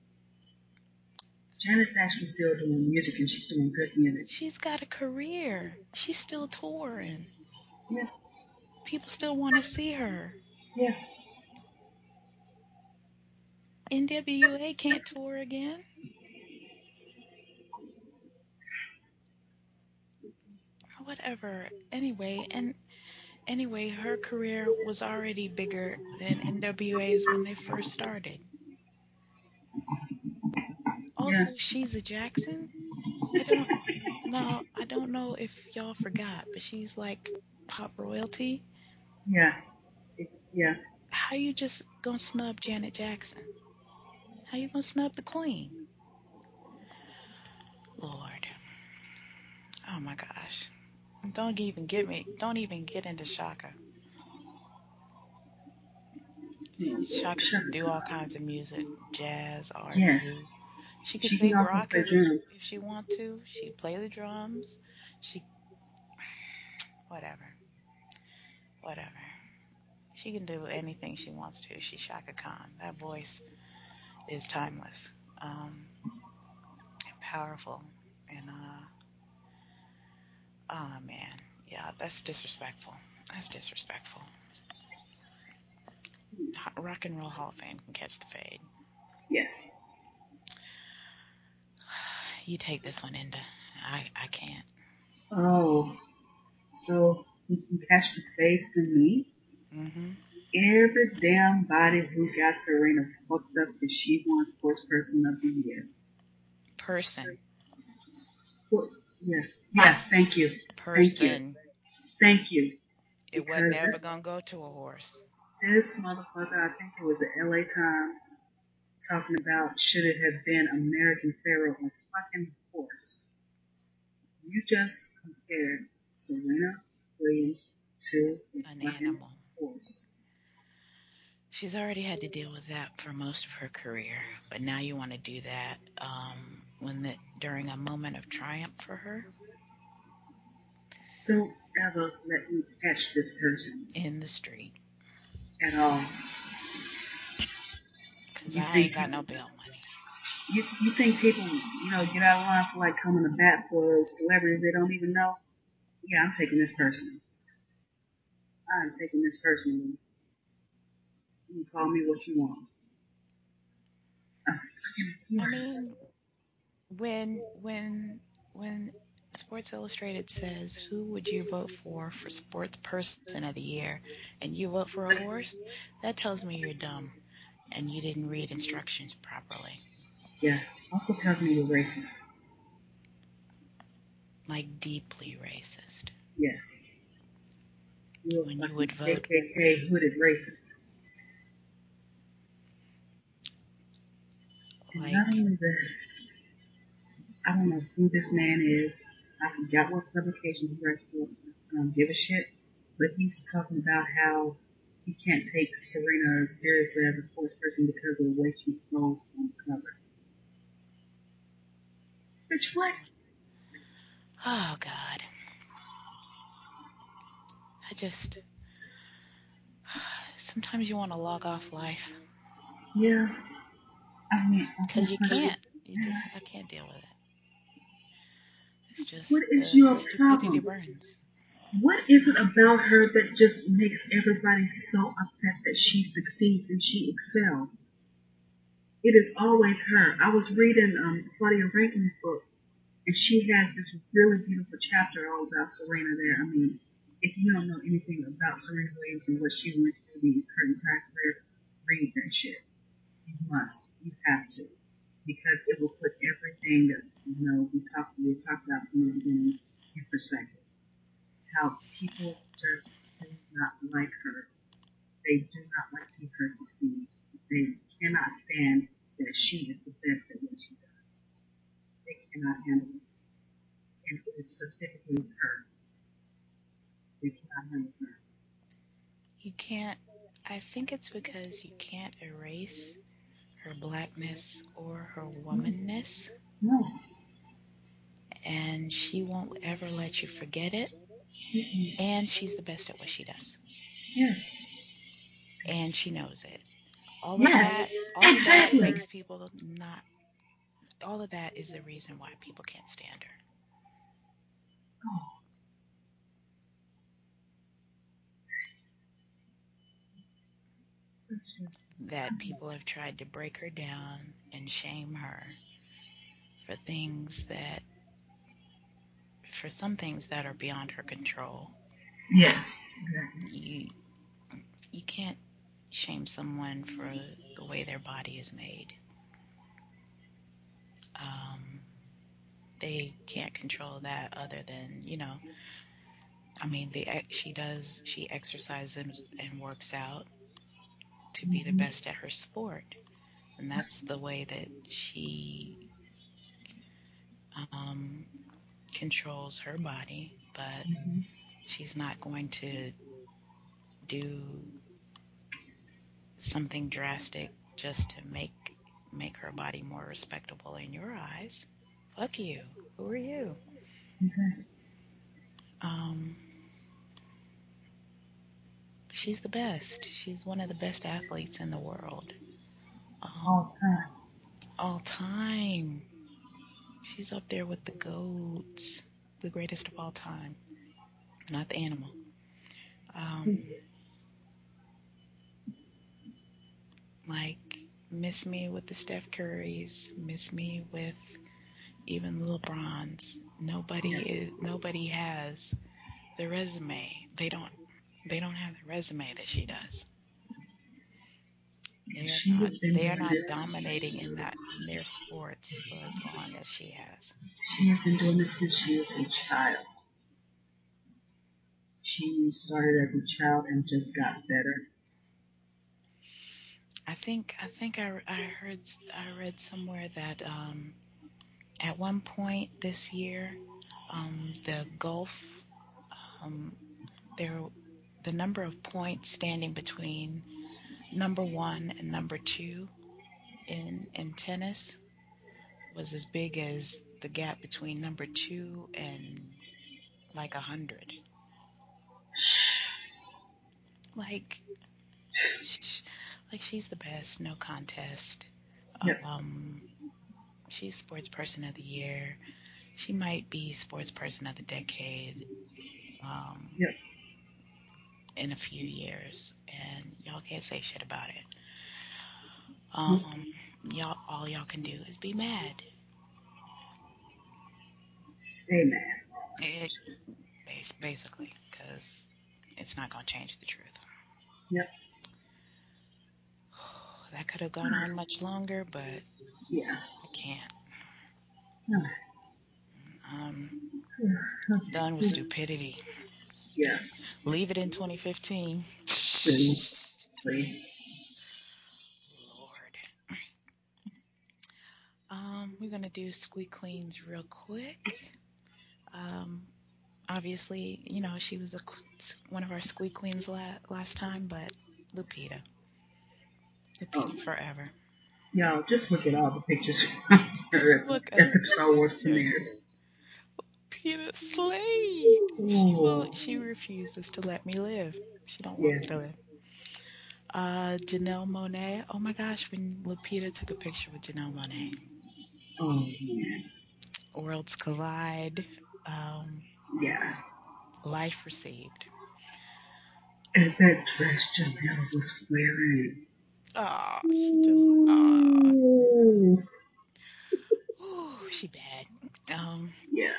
Speaker 2: Janet's actually still doing music and she's doing good music.
Speaker 1: She's got a career. She's still touring.
Speaker 2: Yeah.
Speaker 1: People still want to see her.
Speaker 2: Yeah.
Speaker 1: N W A can't tour again. Whatever. Anyway, and anyway, her career was already bigger than N W A's when they first started.
Speaker 2: Yeah.
Speaker 1: Also, she's a Jackson. I don't know. I don't know if y'all forgot, but she's like pop royalty.
Speaker 2: Yeah. It, yeah.
Speaker 1: How you just gonna snub Janet Jackson? How you gonna snub the Queen? Lord. Oh my gosh. Don't even get me. Don't even get into Shaka. Shaka
Speaker 2: Shut
Speaker 1: can do all kinds of music, jazz,
Speaker 2: Yes.
Speaker 1: R and B. She could
Speaker 2: She can
Speaker 1: sing
Speaker 2: also
Speaker 1: rock
Speaker 2: play
Speaker 1: if
Speaker 2: drums.
Speaker 1: if she want to. She'd play the drums. She whatever, whatever. She can do anything she wants to. She's Shaka Khan. That voice is timeless, um, and powerful, and uh, Oh man, yeah, that's disrespectful. That's disrespectful. Ho- Rock and Roll Hall of Fame can catch the fade.
Speaker 2: Yes.
Speaker 1: You take this one, Inda. I I can't.
Speaker 2: Oh, so you can catch the fade from me.
Speaker 1: Mhm.
Speaker 2: Every damn body who got Serena fucked up that she won Sports Person of the Year.
Speaker 1: Person.
Speaker 2: Well, yeah, yeah. Thank you, thank you,
Speaker 1: Person.
Speaker 2: thank you.
Speaker 1: It wasn't
Speaker 2: Because
Speaker 1: ever
Speaker 2: this
Speaker 1: gonna go to a horse.
Speaker 2: this motherfucker, I think it was the L A Times, talking about should it have been American Pharoah a fucking horse. You just compared Serena Williams to a
Speaker 1: An
Speaker 2: fucking
Speaker 1: animal.
Speaker 2: horse.
Speaker 1: She's already had to deal with that for most of her career, but now you want to do that um, when the, during a moment of triumph for her
Speaker 2: Don't ever let me catch this person
Speaker 1: in the street.
Speaker 2: at all.
Speaker 1: Cause
Speaker 2: You
Speaker 1: I
Speaker 2: think
Speaker 1: ain't got
Speaker 2: people
Speaker 1: no bail money.
Speaker 2: you, you think people, you know, get out of line for like coming to bat for celebrities they don't even know? Yeah, I'm taking this personally. I'm taking this personally. You can call me what you want. A fucking
Speaker 1: I
Speaker 2: horse.
Speaker 1: mean, when when when Sports Illustrated says who would you vote for for Sports Person of the Year, and you vote for a horse, that tells me you're dumb and you didn't read instructions properly.
Speaker 2: Yeah. Also tells me you're racist.
Speaker 1: Like deeply racist.
Speaker 2: Yes. You're a
Speaker 1: When you
Speaker 2: fucking
Speaker 1: would vote
Speaker 2: K K K hooded racist. And not
Speaker 1: like
Speaker 2: only that, I don't know who this man is. I forgot what publication he writes for. I don't give a shit. But he's talking about how he can't take Serena seriously as a sports person because of the way she's posed on the cover. Bitch, what?
Speaker 1: oh God. I just sometimes you want to log off life
Speaker 2: Yeah. I mean, I
Speaker 1: because
Speaker 2: think
Speaker 1: you
Speaker 2: personally,
Speaker 1: can't. You just I can't deal with it. It's just
Speaker 2: what is
Speaker 1: the the
Speaker 2: your
Speaker 1: stupidity
Speaker 2: problem?
Speaker 1: burns.
Speaker 2: What is it about her that just makes everybody so upset that she succeeds and she excels? It is always her. I was reading um, Claudia Rankine's book, and she has this really beautiful chapter all about Serena there. I mean, if you don't know anything about Serena Williams and what she went through the her entire career, read that shit. You must. You have to. Because it will put everything that you know we talked we talked about from the beginning in perspective. How people just do not like her. They do not like to see her succeed. They cannot stand that she is the best at what she does. They cannot handle it. And it is specifically her. They cannot handle her.
Speaker 1: You can't. I think it's because you can't erase her blackness or her
Speaker 2: No,
Speaker 1: womanness,
Speaker 2: no.
Speaker 1: and she won't ever let you forget it.
Speaker 2: Mm-mm.
Speaker 1: And she's the best at what she does,
Speaker 2: Yes.
Speaker 1: and she knows it. All of
Speaker 2: Yes.
Speaker 1: that, all of that
Speaker 2: Exactly.
Speaker 1: makes people not. All of that is the reason why people can't stand her.
Speaker 2: Oh, that's just,
Speaker 1: That people have tried to break her down and shame her for things that, for some things that are beyond her control.
Speaker 2: yes. Exactly.
Speaker 1: You you can't shame someone for the way their body is made. Um, they can't control that other than, you know, I mean, they, she does, she exercises and works out to be the
Speaker 2: Mm-hmm.
Speaker 1: best at her sport. And that's the way that she um, controls her body. But
Speaker 2: Mm-hmm.
Speaker 1: she's not going to do something drastic just to make make her body more respectable in your eyes. Fuck you. Who are you?
Speaker 2: Exactly.
Speaker 1: Um, she's the best. She's one of the best athletes in the world.
Speaker 2: All
Speaker 1: Um,
Speaker 2: time.
Speaker 1: all time. She's up there with the goats. the greatest of all time, not the animal. Um, like miss me with the Steph Currys, miss me with even the LeBrons. Nobody
Speaker 2: Yeah.
Speaker 1: is nobody has the resume. They don't they don't have the resume that she does. They are
Speaker 2: She
Speaker 1: not
Speaker 2: has been
Speaker 1: they are
Speaker 2: doing
Speaker 1: not
Speaker 2: this.
Speaker 1: dominating in that in their sports for as long as she has.
Speaker 2: She has been doing this since she was a child. She started as a child and just got better.
Speaker 1: I think I think I, I heard I read somewhere that um, at one point this year, um, the golf um, there the number of points standing between number one and number two in in tennis was as big as the gap between number two and like a hundred. Like, sh- like she's the best, no contest.
Speaker 2: Yep.
Speaker 1: Um, she's sports person of the year. She might be sports person of the decade. Um,
Speaker 2: Yep.
Speaker 1: in a few years, and y'all can't say shit about it.
Speaker 2: Yep.
Speaker 1: Um, y'all, all y'all can do is be mad.
Speaker 2: Amen.
Speaker 1: It, basically, because it's not gonna change the truth.
Speaker 2: Yep.
Speaker 1: That could have gone on much longer, but
Speaker 2: Yeah.
Speaker 1: I can't.
Speaker 2: No.
Speaker 1: I'm done with
Speaker 2: Okay.
Speaker 1: stupidity.
Speaker 2: Yeah.
Speaker 1: Leave it in twenty fifteen.
Speaker 2: Please. Please.
Speaker 1: Lord. Um, we're gonna do Squeak Queens real quick. Um, obviously, you know she was a, one of our Squeak Queens la- last time, but Lupita,
Speaker 2: Oh,
Speaker 1: Lupita forever.
Speaker 2: y'all, just look at all the pictures from
Speaker 1: Just
Speaker 2: her
Speaker 1: look
Speaker 2: at
Speaker 1: at
Speaker 2: the
Speaker 1: the
Speaker 2: Star Wars
Speaker 1: pictures.
Speaker 2: premieres.
Speaker 1: Peter Slade. She will.
Speaker 2: Oh,
Speaker 1: She refuses to let me live. She don't want me to
Speaker 2: yes.
Speaker 1: live. Uh, Janelle Monáe. Oh my gosh, when Lupita took a picture with Janelle Monáe.
Speaker 2: Oh, man.
Speaker 1: Worlds collide. Um,
Speaker 2: Yeah.
Speaker 1: life received.
Speaker 2: And that dress Janelle was wearing.
Speaker 1: Ah, she just ah.
Speaker 2: Ooh.
Speaker 1: Ooh, she bad. Um,
Speaker 2: Yeah.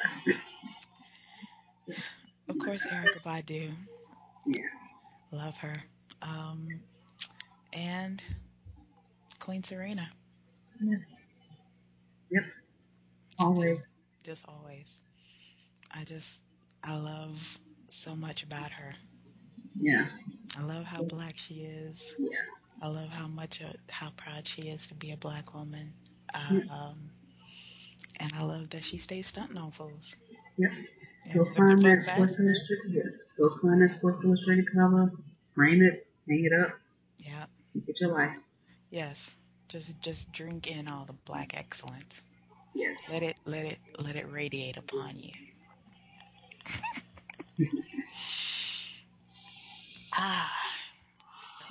Speaker 2: Yes.
Speaker 1: of course, Erica Badu.
Speaker 2: Yes.
Speaker 1: Love her. Um, and Queen Serena.
Speaker 2: Yes. Yep.
Speaker 1: Just,
Speaker 2: Always.
Speaker 1: just always. I just, I love so much about her.
Speaker 2: Yeah.
Speaker 1: I love how black she is.
Speaker 2: Yeah.
Speaker 1: I love how much, uh, how proud she is to be a black woman.
Speaker 2: Yep.
Speaker 1: Um, and I love that she stays stunting on fools.
Speaker 2: Yep.
Speaker 1: Yeah,
Speaker 2: Go
Speaker 1: whip the
Speaker 2: find that
Speaker 1: fuck
Speaker 2: Sports
Speaker 1: fast.
Speaker 2: Illustrated. Yeah. Go find that Sports Illustrated cover. Frame it. Hang it up.
Speaker 1: Yeah,
Speaker 2: Get your life.
Speaker 1: yes. Just, just drink in all the black excellence.
Speaker 2: Yes.
Speaker 1: Let it, let it, let it radiate upon you. Ah, so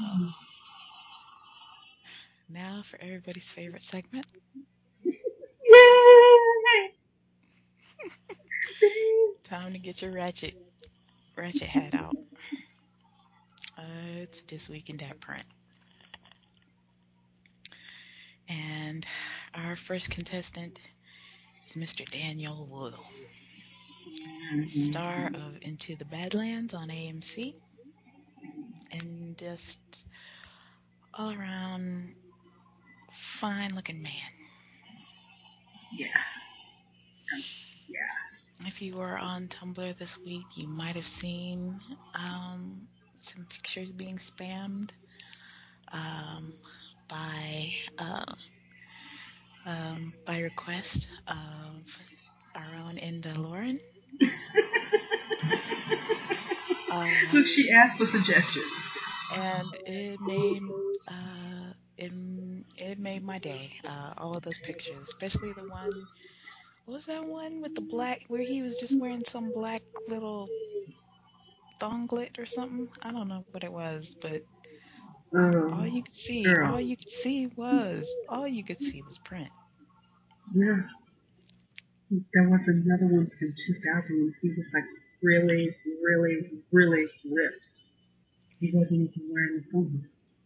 Speaker 1: now for everybody's favorite segment.
Speaker 2: Yay!
Speaker 1: Time to get your ratchet, ratchet hat out. Uh, it's this week in that print. And our first contestant is Mister Daniel Wu,
Speaker 2: Mhm.
Speaker 1: star of Into the Badlands on A M C, and just all around fine looking man.
Speaker 2: Yeah. Yeah.
Speaker 1: If you were on Tumblr this week, you might have seen um, some pictures being spammed um, by uh, um, by request of our own Inda Lauren. Uh,
Speaker 2: Look, she asked for suggestions.
Speaker 1: and it made uh, it, it made my day. Uh, all of those pictures, especially the one. What was that one with the black where he was just wearing some black little thonglet or something? I don't know what it was, but all
Speaker 2: Um,
Speaker 1: you could see,
Speaker 2: girl.
Speaker 1: all you could see was, all you could see was print.
Speaker 2: Yeah. There was another one from two thousand when he was like really, really, really ripped. He wasn't even wearing a phone.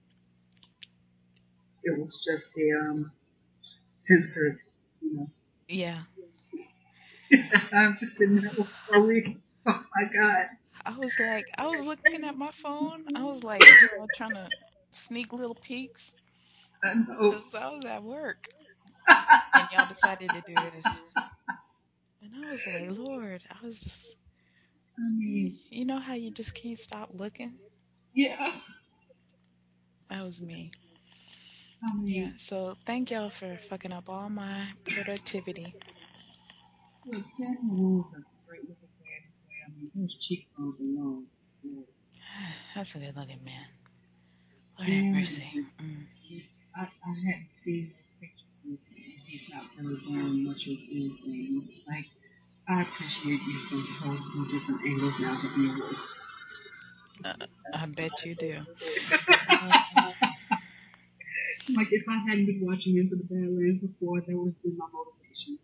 Speaker 2: It was just the um, censored, you know.
Speaker 1: Yeah.
Speaker 2: I'm just sitting there, are we? Oh my God.
Speaker 1: I was like, I was looking at my phone. I was like, you know, trying to sneak little peeks
Speaker 2: I know.
Speaker 1: because I was at work when y'all decided to do this. And I was like, Lord, I was just,
Speaker 2: I
Speaker 1: you,
Speaker 2: mean,
Speaker 1: you know how you just can't stop looking?
Speaker 2: yeah.
Speaker 1: That was me.
Speaker 2: I
Speaker 1: Yeah,
Speaker 2: mean,
Speaker 1: so thank y'all for fucking up all my productivity.
Speaker 2: look, Daniel Wu's a great looking man anyway. I mean, those cheekbones alone. Lord.
Speaker 1: That's a good looking man. Lord have
Speaker 2: And
Speaker 1: mercy. Mm.
Speaker 2: he, I, I hadn't seen those pictures with him. He's not really wearing much of anything. He's like, I appreciate you from whole from different angles now that you would.
Speaker 1: Uh, I bet you do. Um,
Speaker 2: Like if I hadn't been watching Into the Badlands before, that would have been my motivation.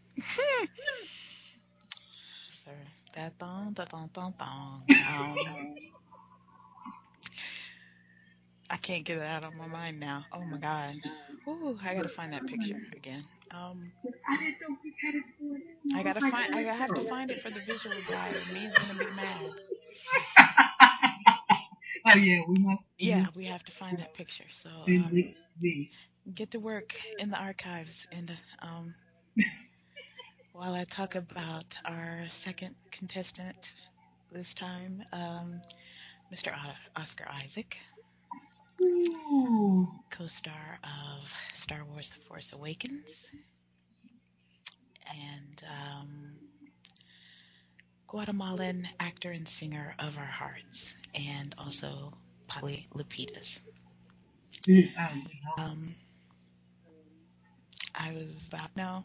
Speaker 1: sir, that thong, that thong, thong, thong. Um, I can't get it out of my mind now. Oh my God. Ooh, I gotta find that picture again. Um,
Speaker 2: But I didn't know we had it for that
Speaker 1: I
Speaker 2: long.
Speaker 1: gotta
Speaker 2: Like,
Speaker 1: find. I have to
Speaker 2: oh,
Speaker 1: find it for the visual guide, or me's gonna be mad.
Speaker 2: oh yeah, we must, we
Speaker 1: Yeah,
Speaker 2: must
Speaker 1: we have to find that picture. So,
Speaker 2: send
Speaker 1: um,
Speaker 2: links to me.
Speaker 1: get to work in the archives, and um, while I talk about our second contestant this time, um, mister O- Oscar Isaac,
Speaker 2: Ooh.
Speaker 1: co-star of Star Wars: The Force Awakens, and um, Guatemalan actor and singer of our hearts, and also Polly Lupitas.
Speaker 2: Mm, oh, no.
Speaker 1: Um, I was about no,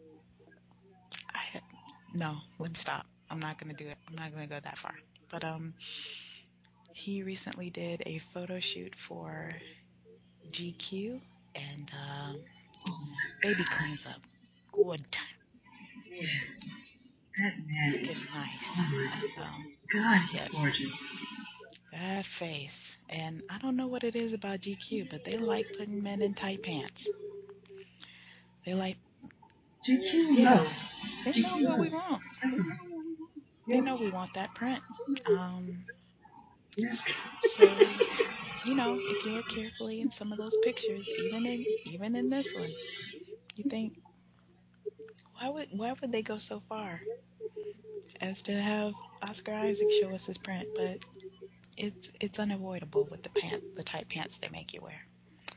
Speaker 1: I no. Let me stop. I'm not gonna do it. I'm not gonna go that far. But um, he recently did a photo shoot for G Q, and um,
Speaker 2: Oh my
Speaker 1: baby cleans up good,
Speaker 2: yes. That man is,
Speaker 1: freaking nice.
Speaker 2: oh my
Speaker 1: And um,
Speaker 2: God, he's
Speaker 1: yes,
Speaker 2: gorgeous.
Speaker 1: that face. And I don't know what it is about G Q, but they like putting men in tight pants. They like,
Speaker 2: G Q,
Speaker 1: yeah,
Speaker 2: no.
Speaker 1: they know
Speaker 2: G Q,
Speaker 1: what we
Speaker 2: no.
Speaker 1: want. They
Speaker 2: Yes,
Speaker 1: know we want that print. Um,
Speaker 2: yes.
Speaker 1: so you know, if you look carefully in some of those pictures, even in even in this one, you think, why would why would they go so far as to have Oscar Isaac show us his print? But it's it's unavoidable with the pant the tight pants they make you wear.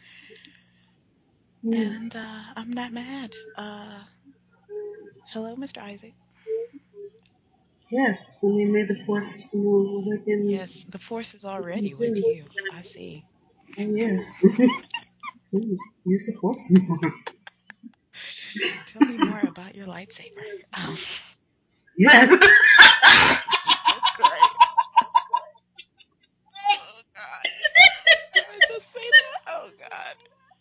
Speaker 2: Yeah.
Speaker 1: And uh, I'm not mad. Uh, hello, mister Isaac.
Speaker 2: Yes, when they made the Force Awaken
Speaker 1: Yes, the force is already with
Speaker 2: too.
Speaker 1: you. I see.
Speaker 2: Oh yes. Please use the Force more.
Speaker 1: Tell me more about your lightsaber. Um,
Speaker 2: Yes.
Speaker 1: Jesus Christ. Oh God. Did I just say that? Oh God.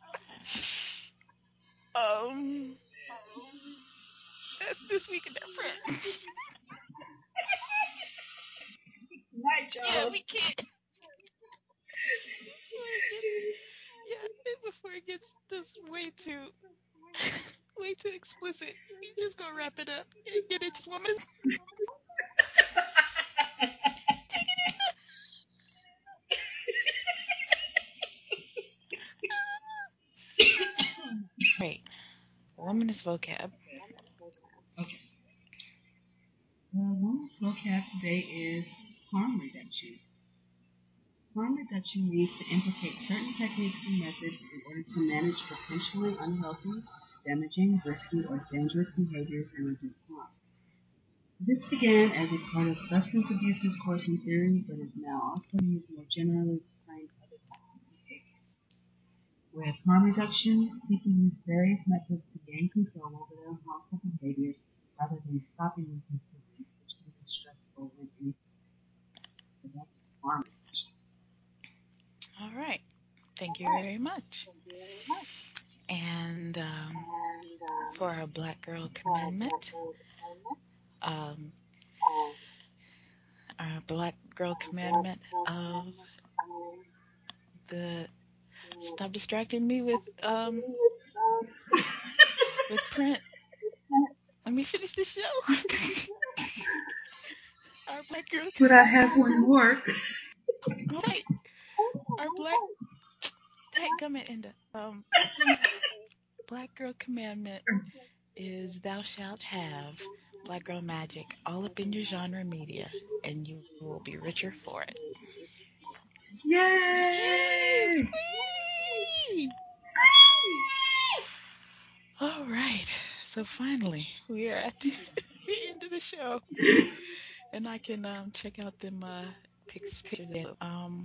Speaker 1: Um, that's this week in their print.
Speaker 2: Night,
Speaker 1: Yeah,
Speaker 2: y'all.
Speaker 1: we can't. Before it gets, yeah, it- before it gets just way too, way too explicit. We just gonna wrap it up and get it. Just woman. Great. Womanist vocab.
Speaker 2: Okay. The woman's vocab today is harm reduction. Harm reduction means to implicate certain techniques and methods in order to manage potentially unhealthy, damaging, risky, or dangerous behaviors and reduce harm. This began as a part of substance abuse discourse in theory, but is now also used more generally to frame other types of behavior. With harm reduction, people use various methods to gain control over their harmful behaviors rather than stopping them completely, which can be stressful when anything. So that's harm reduction.
Speaker 1: All right. Thank you very much. And um, for our Black Girl Commandment. Um, our Black Girl Commandment of the stop distracting me with um with print. Let me finish the show. Our Black Girl.
Speaker 2: But I have one more.
Speaker 1: Wait, our Black. Hey, come in. The um Black Girl Commandment is thou shalt have Black Girl Magic all up in your genre media, and you will be richer for it. Yay!
Speaker 2: Yay!
Speaker 1: Squee! All right. So finally, we are at the, the end of the show, and I can um, check out them uh, pics, pictures. Um,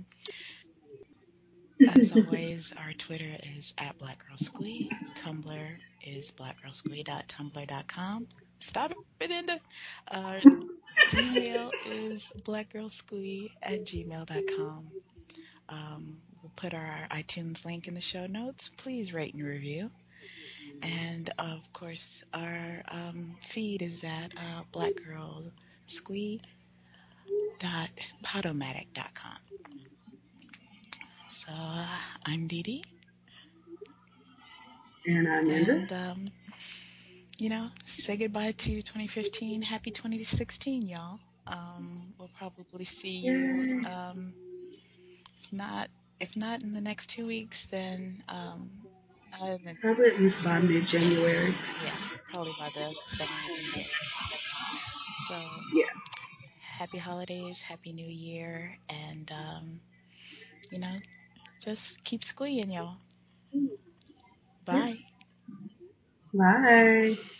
Speaker 1: as always, our Twitter is at Black Girl Squee. Tumblr is black girl squee dot tumblr dot com. Stop it, Inda. Uh, Gmail is blackgirlsquee at gmail dot com. Um, we'll put our iTunes link in the show notes. Please rate and review. And of course, our um, feed is at uh, blackgirlsquee dot podomatic dot com. So uh, I'm Dee Dee.
Speaker 2: And I'm Linda.
Speaker 1: And, um, you know, say goodbye to twenty fifteen. Happy twenty sixteen, y'all. Um, we'll probably see you. Um, if not, if not in the next two weeks, then um, not in the,
Speaker 2: probably at least by mid-January.
Speaker 1: Yeah, probably by the second week in January. So
Speaker 2: yeah,
Speaker 1: happy holidays, happy New Year, and um, you know, just keep squeeing, y'all. Bye.
Speaker 2: Yeah. Bye.